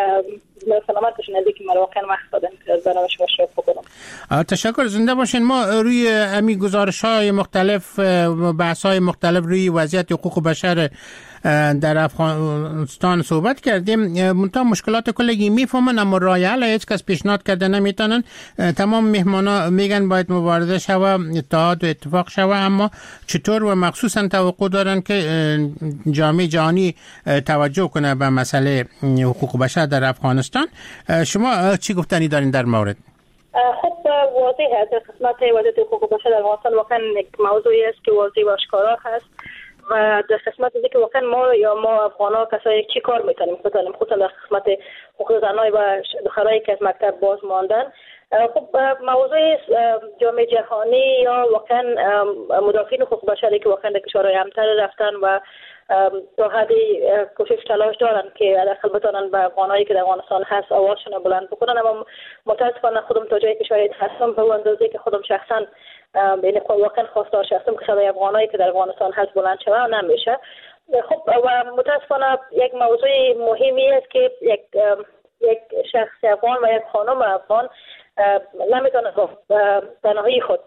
سلامتشون ندی که من واقعا وقت دادن که از برنامه شما شرکت بکنم. تشکر، زنده باشین. ما روی امی گزارش‌های مختلف، بحث‌های مختلف روی وضعیت حقوق بشر در افغانستان صحبت کردیم. منتها مشکلات کلگی میفهمن، اما راه حل هیچ کس پیشنهاد کرده نمیتونن. تمام مهمانا میگن باید مبارزه شوه، اتحاد و اتفاق شوه، اما چطور و مخصوصا توقع دارن که جامعه جهانی توجه کنه به مسئله حقوق بشر در افغانستان. شما چی گفتنی دارین در مورد؟ خب واضح است در قسمت وضعیت حقوق بشر در افغانستان واقعا یک موضوعی است که واضح و آشکارا هست و در قسمت اینکه واقعا ما یا ما افغان‌ها کسایی چی کار میتونیم بکنیم، خصوصا در قسمت حقوق زنان و دخترایی که از مکتب باز ماندن. خب موضوع جامعه جهانی یا واقعا مدافعین حقوق بشری که واقعا در کشورهای همسر رفتن و تا حدی کوشش تلاش دارن که حداقل بتونن به افغانایی که در افغانستان هست آوازشون بلند بکنن، اما متاسفانه خودم تا جایی که شاید هستم به اندازه‌ای که خودم شخصا یعنی واقعا خواستار شخصم که صدای افغانایی که در افغانستان هست بلند شود نمیشه. خب و متاسفانه یک موضوع مهمی است که یک یک شخص افغان و یک خانم افغان نمیتونه تنهایی خود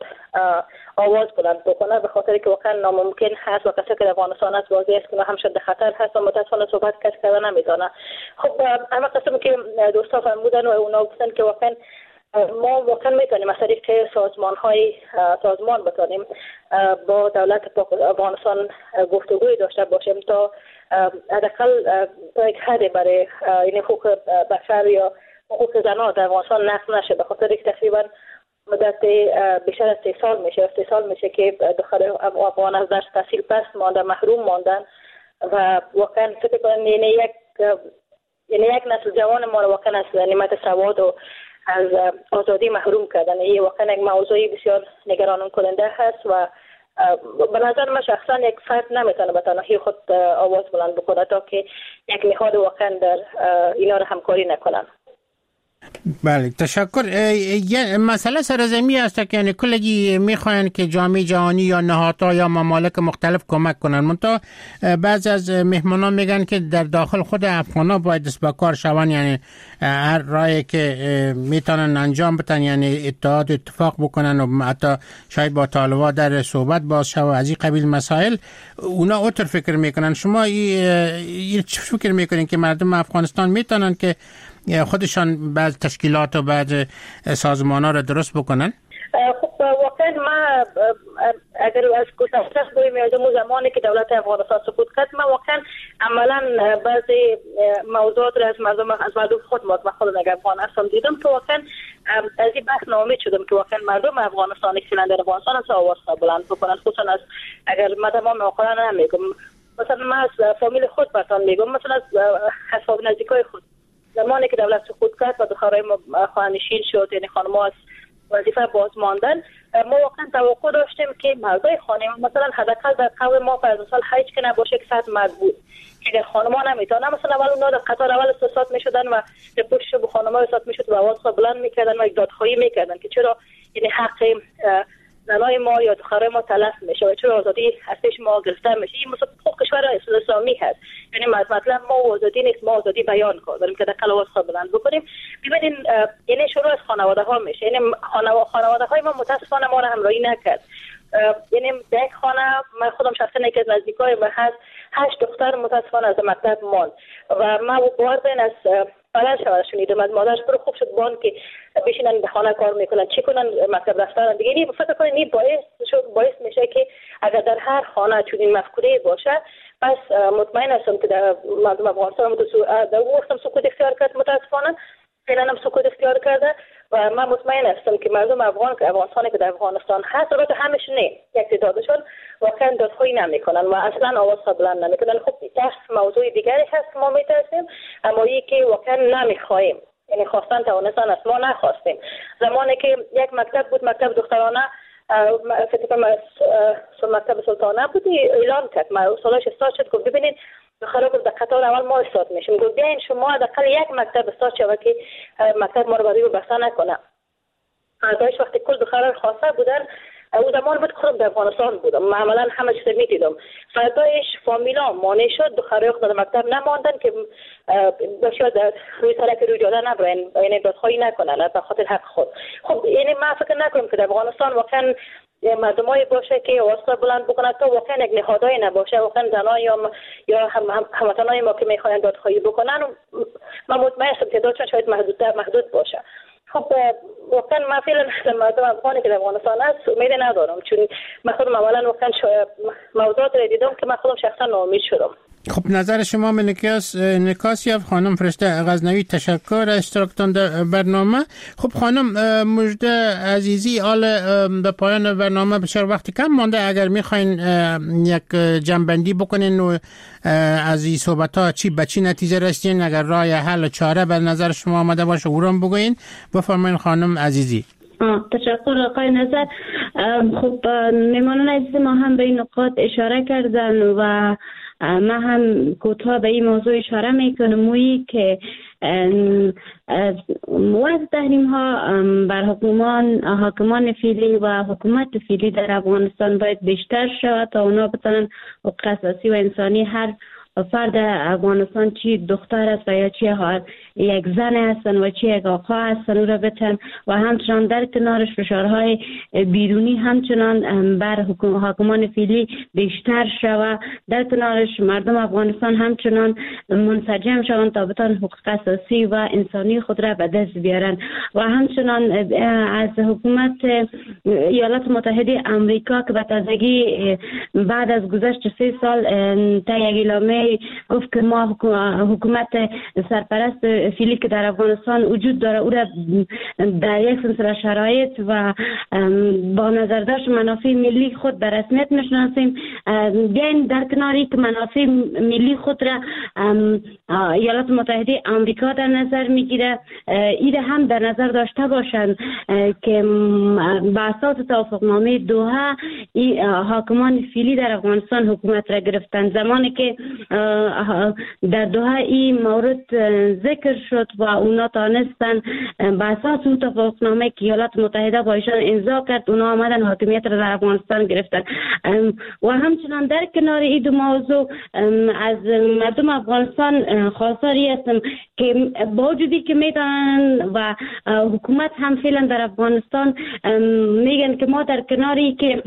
آواز بلند بکنه، به خاطر که واقعا ناممکن هست و کسی که در افغانستان هست واضح است که هم شده خطر هست و متاسفانه صحبت کس کردن نمیتونه. خب اما قسمی که دوستا فرمودن و اونا گفتن که واقعا ما واقعا میتونیم از طریق سازمان های سازمان بتونیم با دولت افغانستان گفتگوی داشته باشیم تا حداقل تا یک حد برای این حقوق بشر یا حقوق زنان در افغانستان نقض نشه، به خاطر که تقریبا مدت بیشتر از سه سال میشه سه سال میشه که دختر افغان از درس تحصیل پس ماندن، محروم ماندن و واقعا فکر کنم اینه یک یعنی یک نسل جوان ما رو واقعا از نعمت سواد و از آزادی محروم کردن. این واقعا یک موضوعی بسیار نگران کننده هست و به نظر من شخصا یک فرد نمیتونه به تنهایی خود آواز بلند بکنه تا که یک نهاد واقعا در اینا رو همکاری نکنن. بله تشکر. یه مسئله سرزمی است که یعنی کلگی میخواین که جامعه جهانی یا نهادها یا ممالک مختلف کمک کنن، منتها بعضی از مهمانان میگن که در داخل خود افغانا باید دست به کار شون، یعنی هر راهی که میتونن انجام بدن، یعنی اتحاد اتفاق بکنن و حتی شاید با طالبان در صحبت باز شود از این قبیل مسائل. اونا اوتر فکر میکنن. شما این چه فکر میکنین که مردم افغانستان میتونن که خودشان بعض تشکیلات و بعض سازمان ها را درست بکنن؟ خب واقعا ما اگر از گذشته بریم یادم اون زمانی که دولت افغانستان سقوط کرد، ما واقعا عملا بعضی موضوعات را از مردم از مردم خود ما خود نگه افغان هستم دیدم که واقعا از این بحث ناامید شدم که واقعا مردم افغانستان که فعلا در افغانستان از آواز بلند بکنن. خصوصا از اگر ما تمام واقعا نمیگم، مثلا ما از فامیل خود براتون میگم، مثلا از اصحاب نزدیکای خود زمانی که دولت سقوط کرد و دخترای ما خانه‌نشین شد، یعنی خانم‌ها از وظیفه باز ماندن، ما واقعا توقع داشتیم که مردای خانه مثلا حداقل در قوم ما فرض سال هیچ که نباشه که صد مرد بود که خانم‌ها نمیتونن مثلا اول اونها در قطار اول استثبات میشدن و به پشت به خانم‌ها استثبات میشد و آواز بلند میکردن و دادخواهی میکردن که چرا یعنی حق زنای ما یا دخترای ما تلف میشه و چرا آزادی ازش ما گرفته میشه. این مثلا خود کشور اسلامی هست، یعنی مطلب ما آزادی نیست، ما آزادی بیان کنیم که در کلاواز بلند بکنیم. ببینید یعنی شروع از خانواده ها میشه، یعنی خانواده های ما متاسفانه ما را همراهی نکرد. یعنی در یک خانه من خودم شخصا یکی از نزدیکای و هست هشت دختر متاسفانه از مکتب ماند و ما باور بین از پدرش و شنیدم از مادرش برو خوب شد بان که بشینن به خانه کار میکنن چی کنن مکتب رفتن دیگه. این فکر کنم این باعث شد باعث میشه که اگر در هر خانه چنین مفکوره باشه، پس مطمئن هستم که در مردم افغانستان در وقتم سکوت اختیار کرد، متاسفانه فعلا هم سکوت اختیار کرده و من مطمئن هستم که مردم افغان که افغانستانی که در افغانستان هست البته همش نه یک تعدادشون واقعا دادخواهی نمیکنن و اصلا آواز بلند نمیکنن. خب یک موضوع دیگری هست که ما میترسیم، اما این که واقعا نمیخوایم، یعنی خواستن توانستن از ما نخواستیم. زمانی که یک مکتب بود، مکتب دخترانه فکر کنم مکتب سلطانه بود، اعلان کرد ما سالش استاد شد گفت ببینید دخترها در قطار اول ما استاد میشیم، گفت بیاین شما حداقل یک مکتب استاد شود که مکتب ما رو برای بسته نکنه. داشت وقتی کل دخترها خواسته بودن او زمان بود خودم در افغانستان بودم، من عملا همه چیز میدیدم. فردایش فامیلا مانع شد، دخترای خود در مکتب نماندن که بسیار در روی سرک روی جاده نبرن، یعنی دادخواهی نکنن به خاطر حق خود. خب یعنی من فکر نکنم که در افغانستان واقعا مردمایی باشه که آواز بلند بکنن تا واقعا یک نهادایی نباشه، واقعا زنان یا یا هموطنای ما که میخواین دادخواهی بکنن من مطمئن هستم تعدادشون شاید محدودتر محدود باشه. خب واقعا من فعلا مردم افغانی که در افغانستان هست امید ندارم، چون من خودم اولا واقعا موضوعات رو دیدم که من خودم شخصا ناامید شدم. خب نظر شما منکاس نکاسیف خانم فرشته غزنوی، تشکر از اشتراکتان در برنامه. خب خانم مژده عزیزی، آل به پایان برنامه بسیار وقتی کم مانده، اگر میخواین یک جنبندی بکنین و از این صحبت ها چی به چی نتیجه رسیدین، اگر راه حل و چاره به نظر شما آمده باشه اون بگوین، بفرمایین خانم عزیزی. تشکر آقای نظر. خب میمانان عزیز ما هم به این نقاط اشاره کردن و ما هم کوتاه به این موضوع اشاره میکنم، مویی که وضع تحریم ها بر حکومان حاکمان فعلی و حکومت فعلی در افغانستان باید بیشتر شود تا اونا بتونن حقوق اساسی و انسانی هر فرد افغانستان چی دختر است و یا چی یک زن هستن و چی یک آقا هستن او را بتن و همچنان در کنارش فشارهای بیرونی همچنان بر حکومان فعلی بیشتر شود، در کنارش مردم افغانستان همچنان منسجم شوند تا بتن حقوق اساسی و انسانی خود را به دست بیارن و همچنان از حکومت ایالات متحده آمریکا که به تازگی بعد از گذشت سه سال تا یک اعلامیه گفت که ما حکومت سرپرست فعلی که در افغانستان وجود داره او را در یک سلسله شرایط و با نظر داشت منافع ملی خود به رسمیت میشناسیم. بیاین در کناری که منافع ملی خود را ایالات متحده آمریکا در نظر میگیره، این هم در نظر داشته باشند که به اساس توافقنامه دوحه حاکمان فعلی در افغانستان حکومت را گرفتند. زمانی که در دوحه این مورد ذکر شد و اونا تانستن به اساس اون توافقنامه که ایالات متحده با ایشان امضا کرد، اونا آمدن حاکمیت را در افغانستان گرفتن. و همچنان در کنار این دو موضوع از مردم افغانستان خواستاری هستم که با وجودی که میدانن و حکومت هم فعلا در افغانستان میگن که ما در کناری که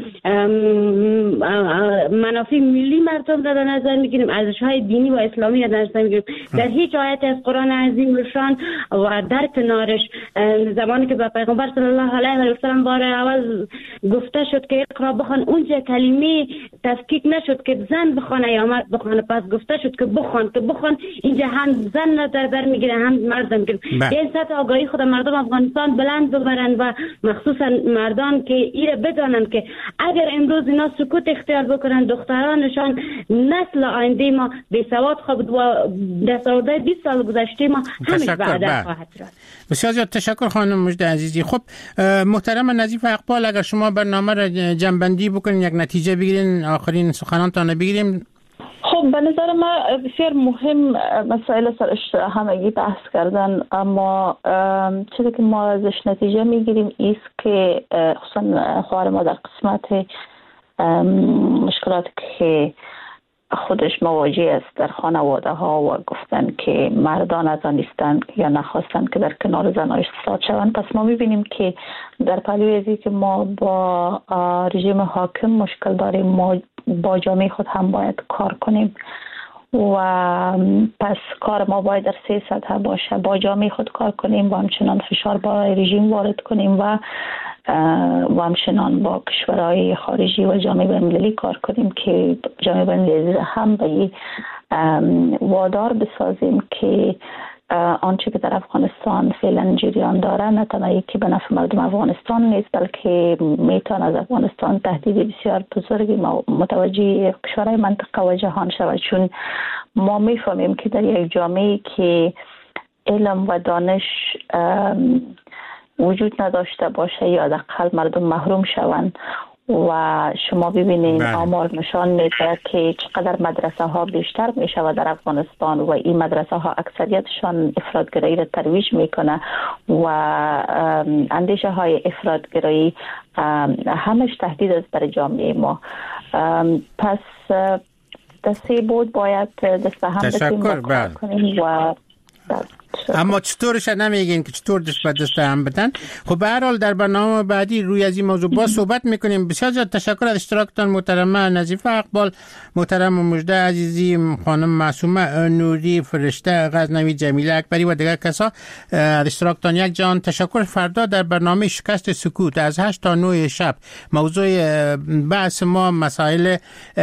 منافع ملی مردم را در نظر میگیریم، ارزش‌های دینی و اسلامی را در نظر میگیریم، در هیچ آیت از قرآن عظیم روشان و در کنارش زمانی که به پیغمبر صلی الله علیه و سلم بار اول گفته شد که اقرا بخوان، اونجا کلمه تفکیک نشد که زن بخونه یا مرد بخونه، پس گفته شد که بخوان که بخوان. اینجا هم زن را در بر میگیره هم مرد میگیره. این سطح آگاهی خود مردم افغانستان بلند ببرن و مخصوصا مردان که ایره بدانن که اگر امروز اینا سکوت اختیار بکنن، دخترانشان نسل آینده ما بی سواد خود و دستاورده بیست سال گذشته ما همیش بعد خواهد رفت. بسیار زیاد تشکر خانم مجده عزیزی. خب محترم نظیف اقبال، اگر شما برنامه را جنبندی بکنین، یک نتیجه بگیرین، آخرین سخنانتان بگیریم. خب به نظر ما بسیار مهم مسائل سرش همگی بحث کردن، اما چیزی که ما ازش نتیجه میگیریم ایست که خصوصا خواهر ما در قسمت مشکلات که خودش مواجه است در خانواده ها و گفتن که مردان از آن نیستند یا نخواستند که در کنار زنایش ساد شوند. پس ما میبینیم که در پهلوی ازی که ما با رژیم حاکم مشکل داریم، ما با جامعه خود هم باید کار کنیم و پس کار ما باید در سه سطح باشه. با جامعه خود کار کنیم و همچنان فشار با رژیم وارد کنیم و و همچنان با کشورهای خارجی و جامعه بین‌المللی کار کنیم که جامعه بین‌المللی هم به وادار بسازیم که آنچه که در افغانستان فعلا جریان داره نه تنها یکی به نفع مردم افغانستان نیست، بلکه میتونه از افغانستان تهدید بسیار بزرگی متوجه کشورهای منطقه و جهان شود، چون ما میفهمیم که در یک جامعه که علم و دانش وجود نداشته باشه یا حداقل مردم محروم شوند و شما ببینید آمار نشان میده که چقدر مدرسه ها بیشتر میشه در افغانستان و این مدرسه ها اکثریتشان افراطگرایی را ترویج میکنه و اندیشه های افراطگرایی همش تهدید است برای جامعه ما. پس دسته بود باید دست هم بکنیم و اما چطورش نمیگین که چطور دست به دست هم بدن. خب به هر حال در برنامه بعدی روی از این موضوع با صحبت میکنیم. بسیار زیاد تشکر از اشتراکتان محترمه نظیفه اقبال، محترم مجده عزیزی، خانم معصومه نوری، فرشته غزنوی، جمیله اکبری و دیگر کسا از اشتراکتان یک جان تشکر. فردا در برنامه شکست سکوت از هشت تا نه شب موضوع بحث ما مسائل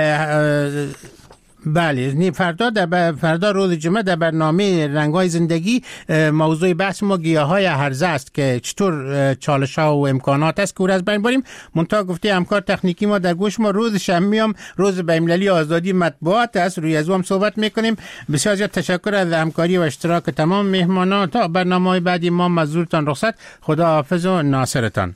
بله نی فردا در فردا روز جمعه در برنامه رنگ‌های زندگی موضوع بحث ما گیاهای هرزه است که چطور چالش‌ها و امکانات است که او را از بین بریم. منتها گفته همکار تکنیکی ما در گوش ما روز شنبه هم روز بین‌المللی آزادی مطبوعات است، روی از او هم صحبت می‌کنیم. بسیار زیاد تشکر از همکاری و اشتراک تمام مهمانان. تا برنامه‌های بعدی ما مزورتان رخصت. خدا حافظ و ناصرتان.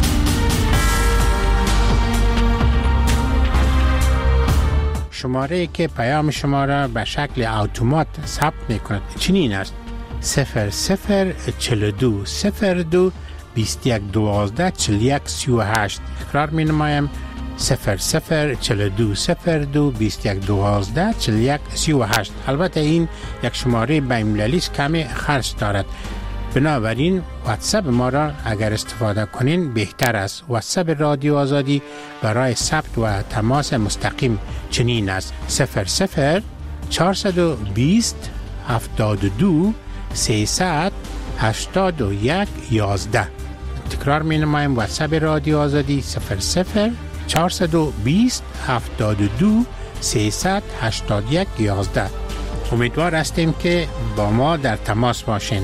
شماره که پیام شما را به شکل اتومات ثبت می‌کند چنین است: صفر صفر چهل و دو صفر دو بیست و یک دوازده چهل و یک سی و هشت. تکرار می‌نمایم: صفر صفر چهل و دو صفر دو بیست و یک دوازده چهل و یک سی و هشت. البته این یک شماره بین‌المللی است، کمی خرج دارد، بنابراین واتساپ ما را اگر استفاده کنین بهتر است. واتساپ رادیو آزادی برای ثبت و تماس مستقیم چنین است: صفر صفر چهارصد و بیست هفتاد و دو سیصد هشتاد و یک یازده. تکرار می نمایم: واتساپ رادیو آزادی صفر صفر چهارصد و بیست هفتاد و دو سیصد هشتاد و یک یازده. امیدوار هستیم که با ما در تماس باشین.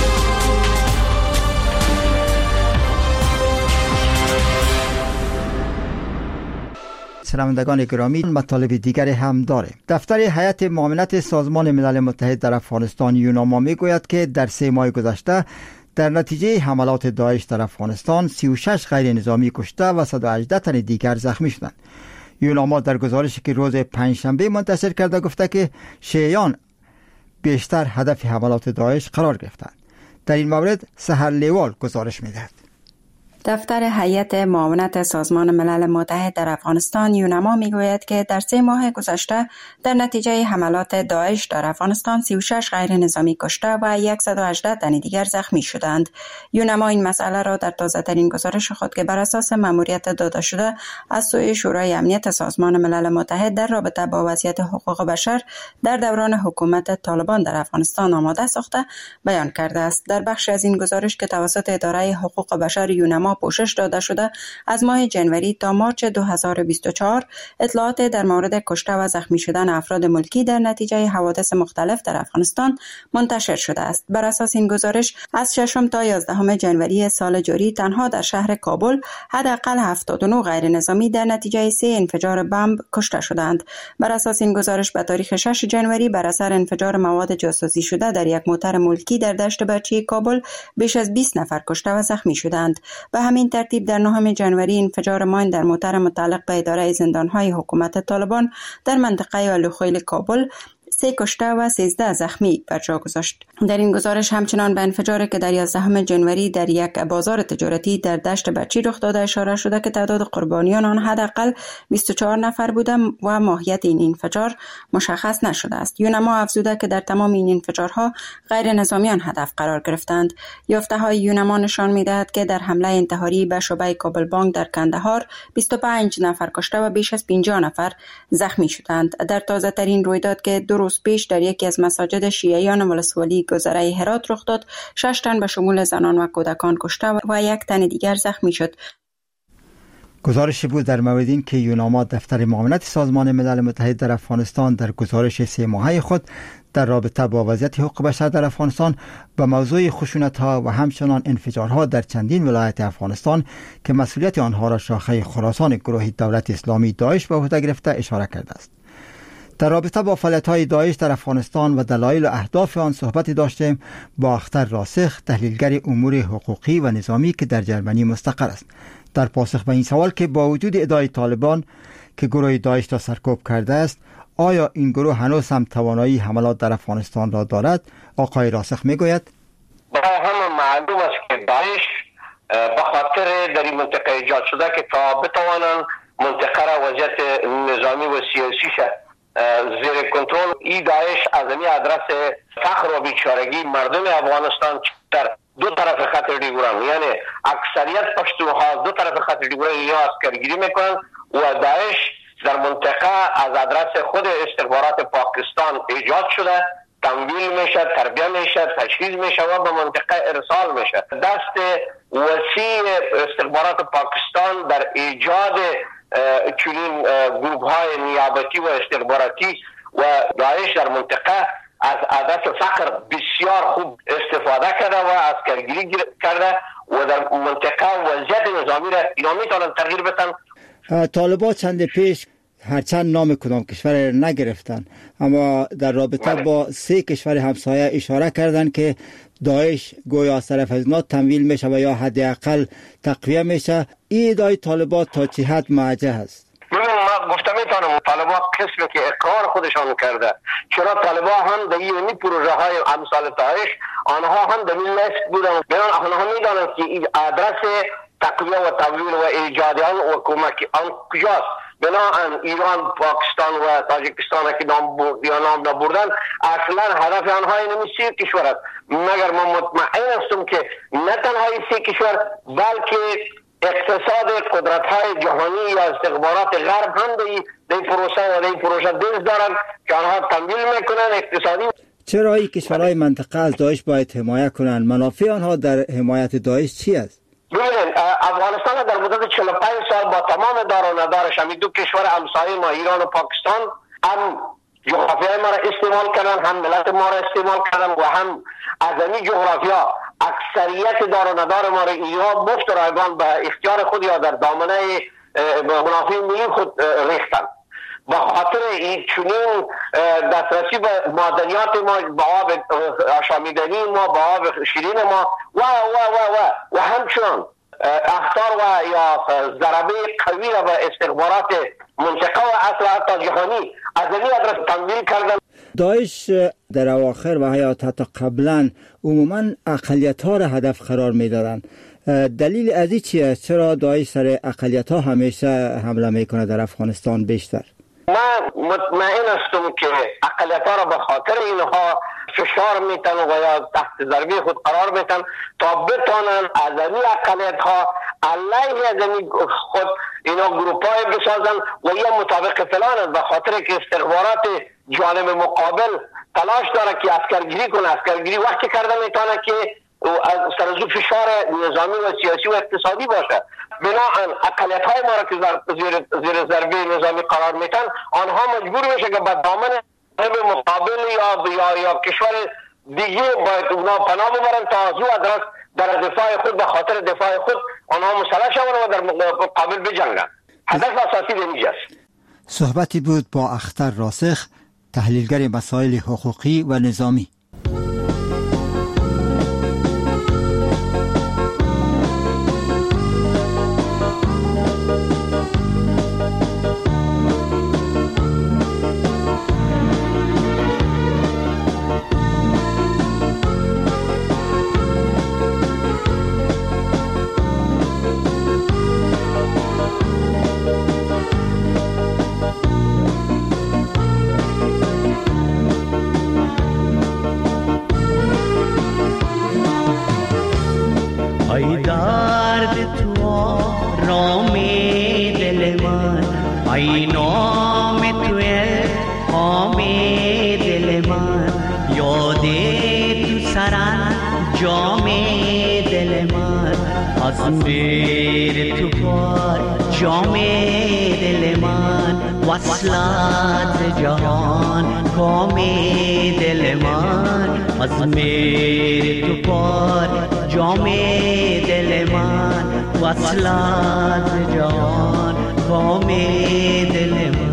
شنوندگان گرامی، مطالب دیگری هم داره. دفتر هیئت معاونت سازمان ملل متحد در افغانستان یوناما میگوید که در سه ماه گذشته در نتیجه حملات داعش در افغانستان سی و شش غیر نظامی کشته و صد و هجده تن دیگر زخمی شدند. یوناما در گزارشی که روز پنجشنبه منتشر کرده گفته که شیعیان بیشتر هدف حملات داعش قرار گرفتند. در این مورد سحر لیوال گزارش میدهد. دفتر هیئت معاونت سازمان ملل متحد در افغانستان یوناما میگوید که در سه ماه گذشته در نتیجه حملات داعش در افغانستان سی و شش غیر نظامی کشته و صد و هجده تن دیگر زخمی شدند. یوناما این مسئله را در تازه ترین گزارش خود که بر اساس مأموریت داده شده از سوی شورای امنیت سازمان ملل متحد در رابطه با وضعیت حقوق بشر در دوران حکومت طالبان در افغانستان آماده ساخته بیان کرده است. در بخش از این گزارش که توسط اداره حقوق بشر یوناما پوشش داده شده از ماه جنوری تا مارچ دو هزار و بیست و چهار اطلاعات در مورد کشته و زخمی شدن افراد ملکی در نتیجه حوادث مختلف در افغانستان منتشر شده است. بر اساس این گزارش از ششم تا یازدهم جنوری سال جاری تنها در شهر کابل حداقل هفتاد و نه غیر نظامی در نتیجه سه انفجار بمب کشته شدند. بر اساس این گزارش به تاریخ شش جنوری بر اثر انفجار مواد جاسوسی شده در یک موتر ملکی در دشت بچی کابل بیش از بیست نفر کشته و زخمی شدند. به همین ترتیب در نهم جنوری انفجار ماین در موتر متعلق به اداره زندان‌های حکومت طالبان در منطقه الوخیل کابل سه کشته و سیزده زخمی بر جا گذاشت. در این گزارش همچنان به انفجاری که در یازدهم جنوری در یک بازار تجارتی در دشت بچی رخ داده اشاره شده که تعداد قربانیان آن حداقل بیست و چهار نفر بوده و ماهیت این انفجار مشخص نشده است. یوناما افزوده که در تمام این انفجارها غیر نظامیان هدف قرار گرفتند. یافته‌های یوناما نشان می‌دهد که در حمله انتحاری به شعبه کابل بانک در کندهار بیست و پنج نفر کشته و بیش از پنجاه نفر زخمی شدند. در تازه ترین رویداد که دو روز پیش در یکی از مساجد شیعیان ولسوالی گذره هرات رخ داد، شش تن به شمول زنان و کودکان کشته و یک تن دیگر زخمی شد. گزارش بود در مورد این که یوناما دفتر معاونت سازمان ملل متحد در افغانستان در گزارش سه ماهه خود در رابطه با وضعیت حقوق بشر در افغانستان به موضوع خشونت‌ها و همچنان انفجارها در چندین ولایت افغانستان که مسئولیت آنها را شاخه خراسان گروه دولت اسلامی داعش به عهده گرفته اشاره کرده است. در رابطه با فعالیت‌های داعش در افغانستان و دلایل و اهداف آن صحبت داشتیم با اختر راسخ، تحلیلگر امور حقوقی و نظامی که در جرمنی مستقر است. در پاسخ به این سوال که با وجود ادعای طالبان که گروه داعش را سرکوب کرده است، آیا این گروه هنوز هم توانایی حملات در افغانستان را دارد؟ آقای راسخ میگوید برای همه معلوم است که داعش به خاطر در این منطقه ایجاد شده که تا بتوانند منطقه را وضعیت نظامی و سیاسی شد زیر کنترل. ای داعش از این ادرس فقر و بیچارگی مردم افغانستان در دو طرف خط دیگران، یعنی اکثریت پشتوها دو طرف خط دیگران یا اسکرگیری میکنن و داعش در منطقه از ادرس خود استخبارات پاکستان ایجاد شده، تمویل میشه، تربیه میشه، تجهیز میشه و به منطقه ارسال میشه. دست وسیع استخبارات پاکستان در ایجاد چنین گروه های نیابتی و استخباراتی و داعش در منطقه از عادت فقر بسیار خوب استفاده کرده و اسکرگیری کرده و در منطقه وضعیت نظامی را اینا میتونن تغییر بدن. طالبان چند پیش هرچند نام کدام کشور نگرفتن اما در رابطه بله. با سه کشور همسایه اشاره کردن که داعش گویا از طرف از اینا تمویل میشه و یا حداقل تقویه میشه. این ادعای طالبان تا چه حد موجه است؟ ببین ما گفتم میتونم طالبان قسمی که اقرار خودشان کرده، چرا طالبان هم در این پروژه های امثال داعش آنها هم در این لیست بودن، بنان آنها میدانند که این آدرس تقویه و تمویل و ایجاد آن و کمک آن کجاست. بنابراین ایران، پاکستان و تاجیکستان که نام برد یا نام نبردن اصلا هدف آنها این سه کشور است. مگر ما مطمئن هستم که نه تنها این سه کشور بلکه اقتصاد قدرت های جهانی یا استخبارات غرب هم در این پروسه و در این پروژه دست دارن که آنها تمویل میکنن اقتصادی. چرا این کشورهای منطقه از داعش باید حمایت کنند؟ منافع آنها در حمایت داعش چی است؟ ببینید افغانستان در مدت چهل و پنج سال با تمام دار و ندارش همین دو کشور همسایه ما ایران و پاکستان هم جغرافیای ما را استعمال کردن، هم ملت ما را استعمال کردن و هم از این جغرافیا اکثریت دار و ندار ما را یا مفت رایگان به اختیار خود یا در دامنه منافع ملی خود ریختن. به خاطر این چنین دسترسی به معدنیات ما، به آب آشامیدنی ما، به آب شیرین ما و و و و و همچنان اخطار و یا ضربه قوی را به استخبارات منطقه و اصل حتی جهانی از این ادرس تمویل کردن. داعش در اواخر و حتی حتی قبلا عموما اقلیت ها را هدف قرار می دادن. دلیل از این چیه؟ چرا داعش سر اقلیت ها همیشه حمله میکنه در افغانستان بیشتر؟ من مطمئن هستم که اقلیت ها را به خاطر اینها فشار میتن و یا تحت ضربه خود قرار میتن تا بتانن از این اقلیت ها علیه از این خود اینا گروپ های بسازن و یا مطابق فلان، به خاطر که استخبارات جانب مقابل تلاش داره که اسکرگیری کنه. اسکرگیری وقتی کرده میتونه که سرزو فشار نظامی و سیاسی و اقتصادی باشه. بناهن اقلیت های ما را که زیر, زیر ضربه نظامی قرار میتن، آنها مجبور میشه که به دامن مقابل یا یا یا کشور دیگه باید اونا پناه ببرن تا از او ادرس در دفاع خود به خاطر دفاع خود آنها مسلح شون و در مقابل بجنگن. هدف اساسی اینجاست. صحبتی بود با اختر راسخ، تحلیلگر مسائل حقوقی و نظامی. وصلات جهان کام دل من از میر تو پار جام دل من وصلات جهان کام دل من.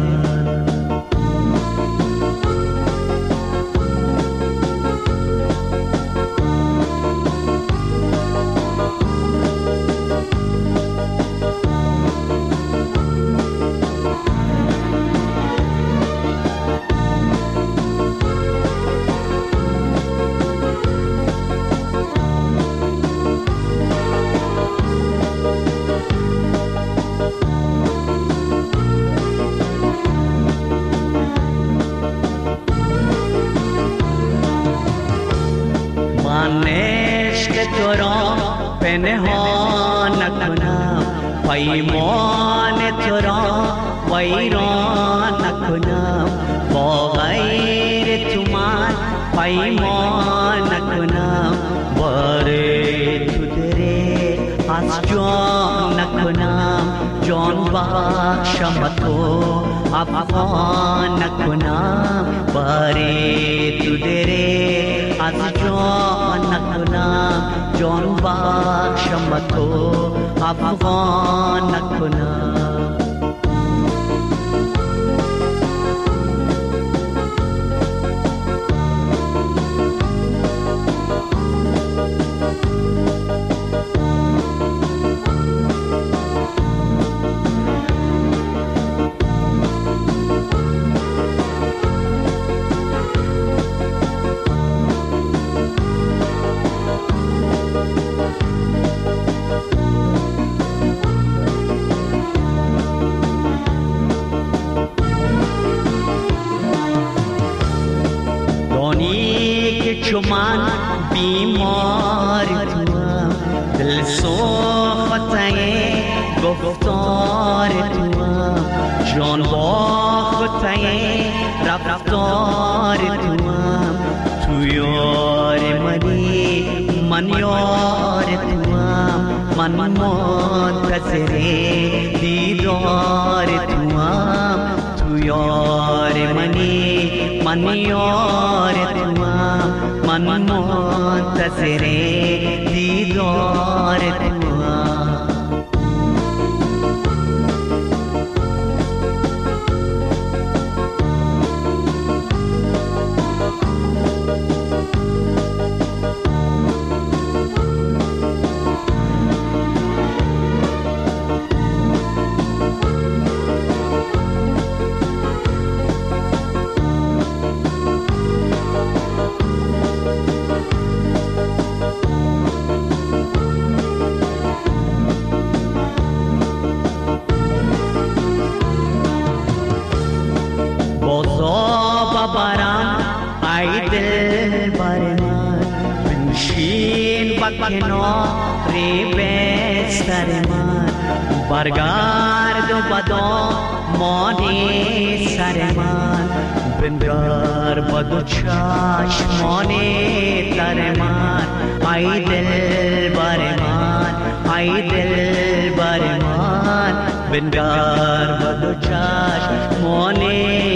پنهان نکنم پیمان تو را ویران نکنم، با غیر تو من پیمان نکنم، بار تو دره از جان نکنم، جان بخشم تو افغان نکنم، بار تو دره از جان نکنم، جان بخشم تو افغان نکنم. چو من بیمار توام، دل سوخته گفتار توام، جان باخته رفتار توام، تو یار منی من یار توام، من منتظر دیدار توام، تو یار منی من یار توام، من منتظر دیدار توام. کنار بستر من برگرد و بدامان سر من بنگر بدو چشمان تر من ای دل بر من ای دل بر من بنگر بدو چشمان